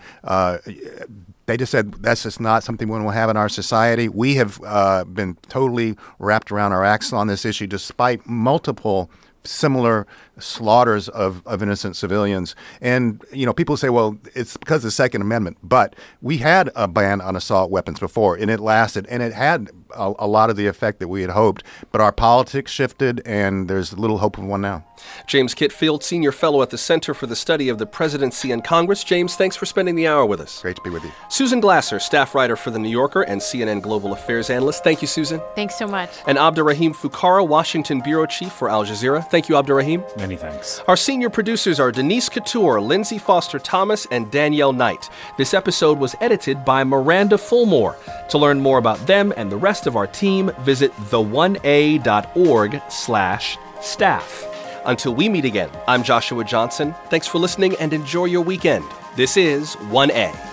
they just said that's just not something we will have in our society. We have been totally wrapped around our axle on this issue, despite multiple similar slaughters of innocent civilians. And, you know, people say, well, it's because of the Second Amendment. But we had a ban on assault weapons before, and it lasted, and it had a lot of the effect that we had hoped. But our politics shifted, and there's little hope of one now. James Kitfield, Senior Fellow at the Center for the Study of the Presidency and Congress. James, thanks for spending the hour with us. Great to be with you. Susan Glasser, staff writer for The New Yorker and CNN Global Affairs analyst. Thank you, Susan. Thanks so much. And Abdurrahim Fukara, Washington Bureau Chief for Al Jazeera. Thank you, Abdurrahim. Many thanks. Our senior producers are Denise Couture, Lindsay Foster Thomas, and Danielle Knight. This episode was edited by Miranda Fulmore. To learn more about them and the rest of our team, visit the1a.org/staff. Until we meet again, I'm Joshua Johnson. Thanks for listening and enjoy your weekend. This is 1A.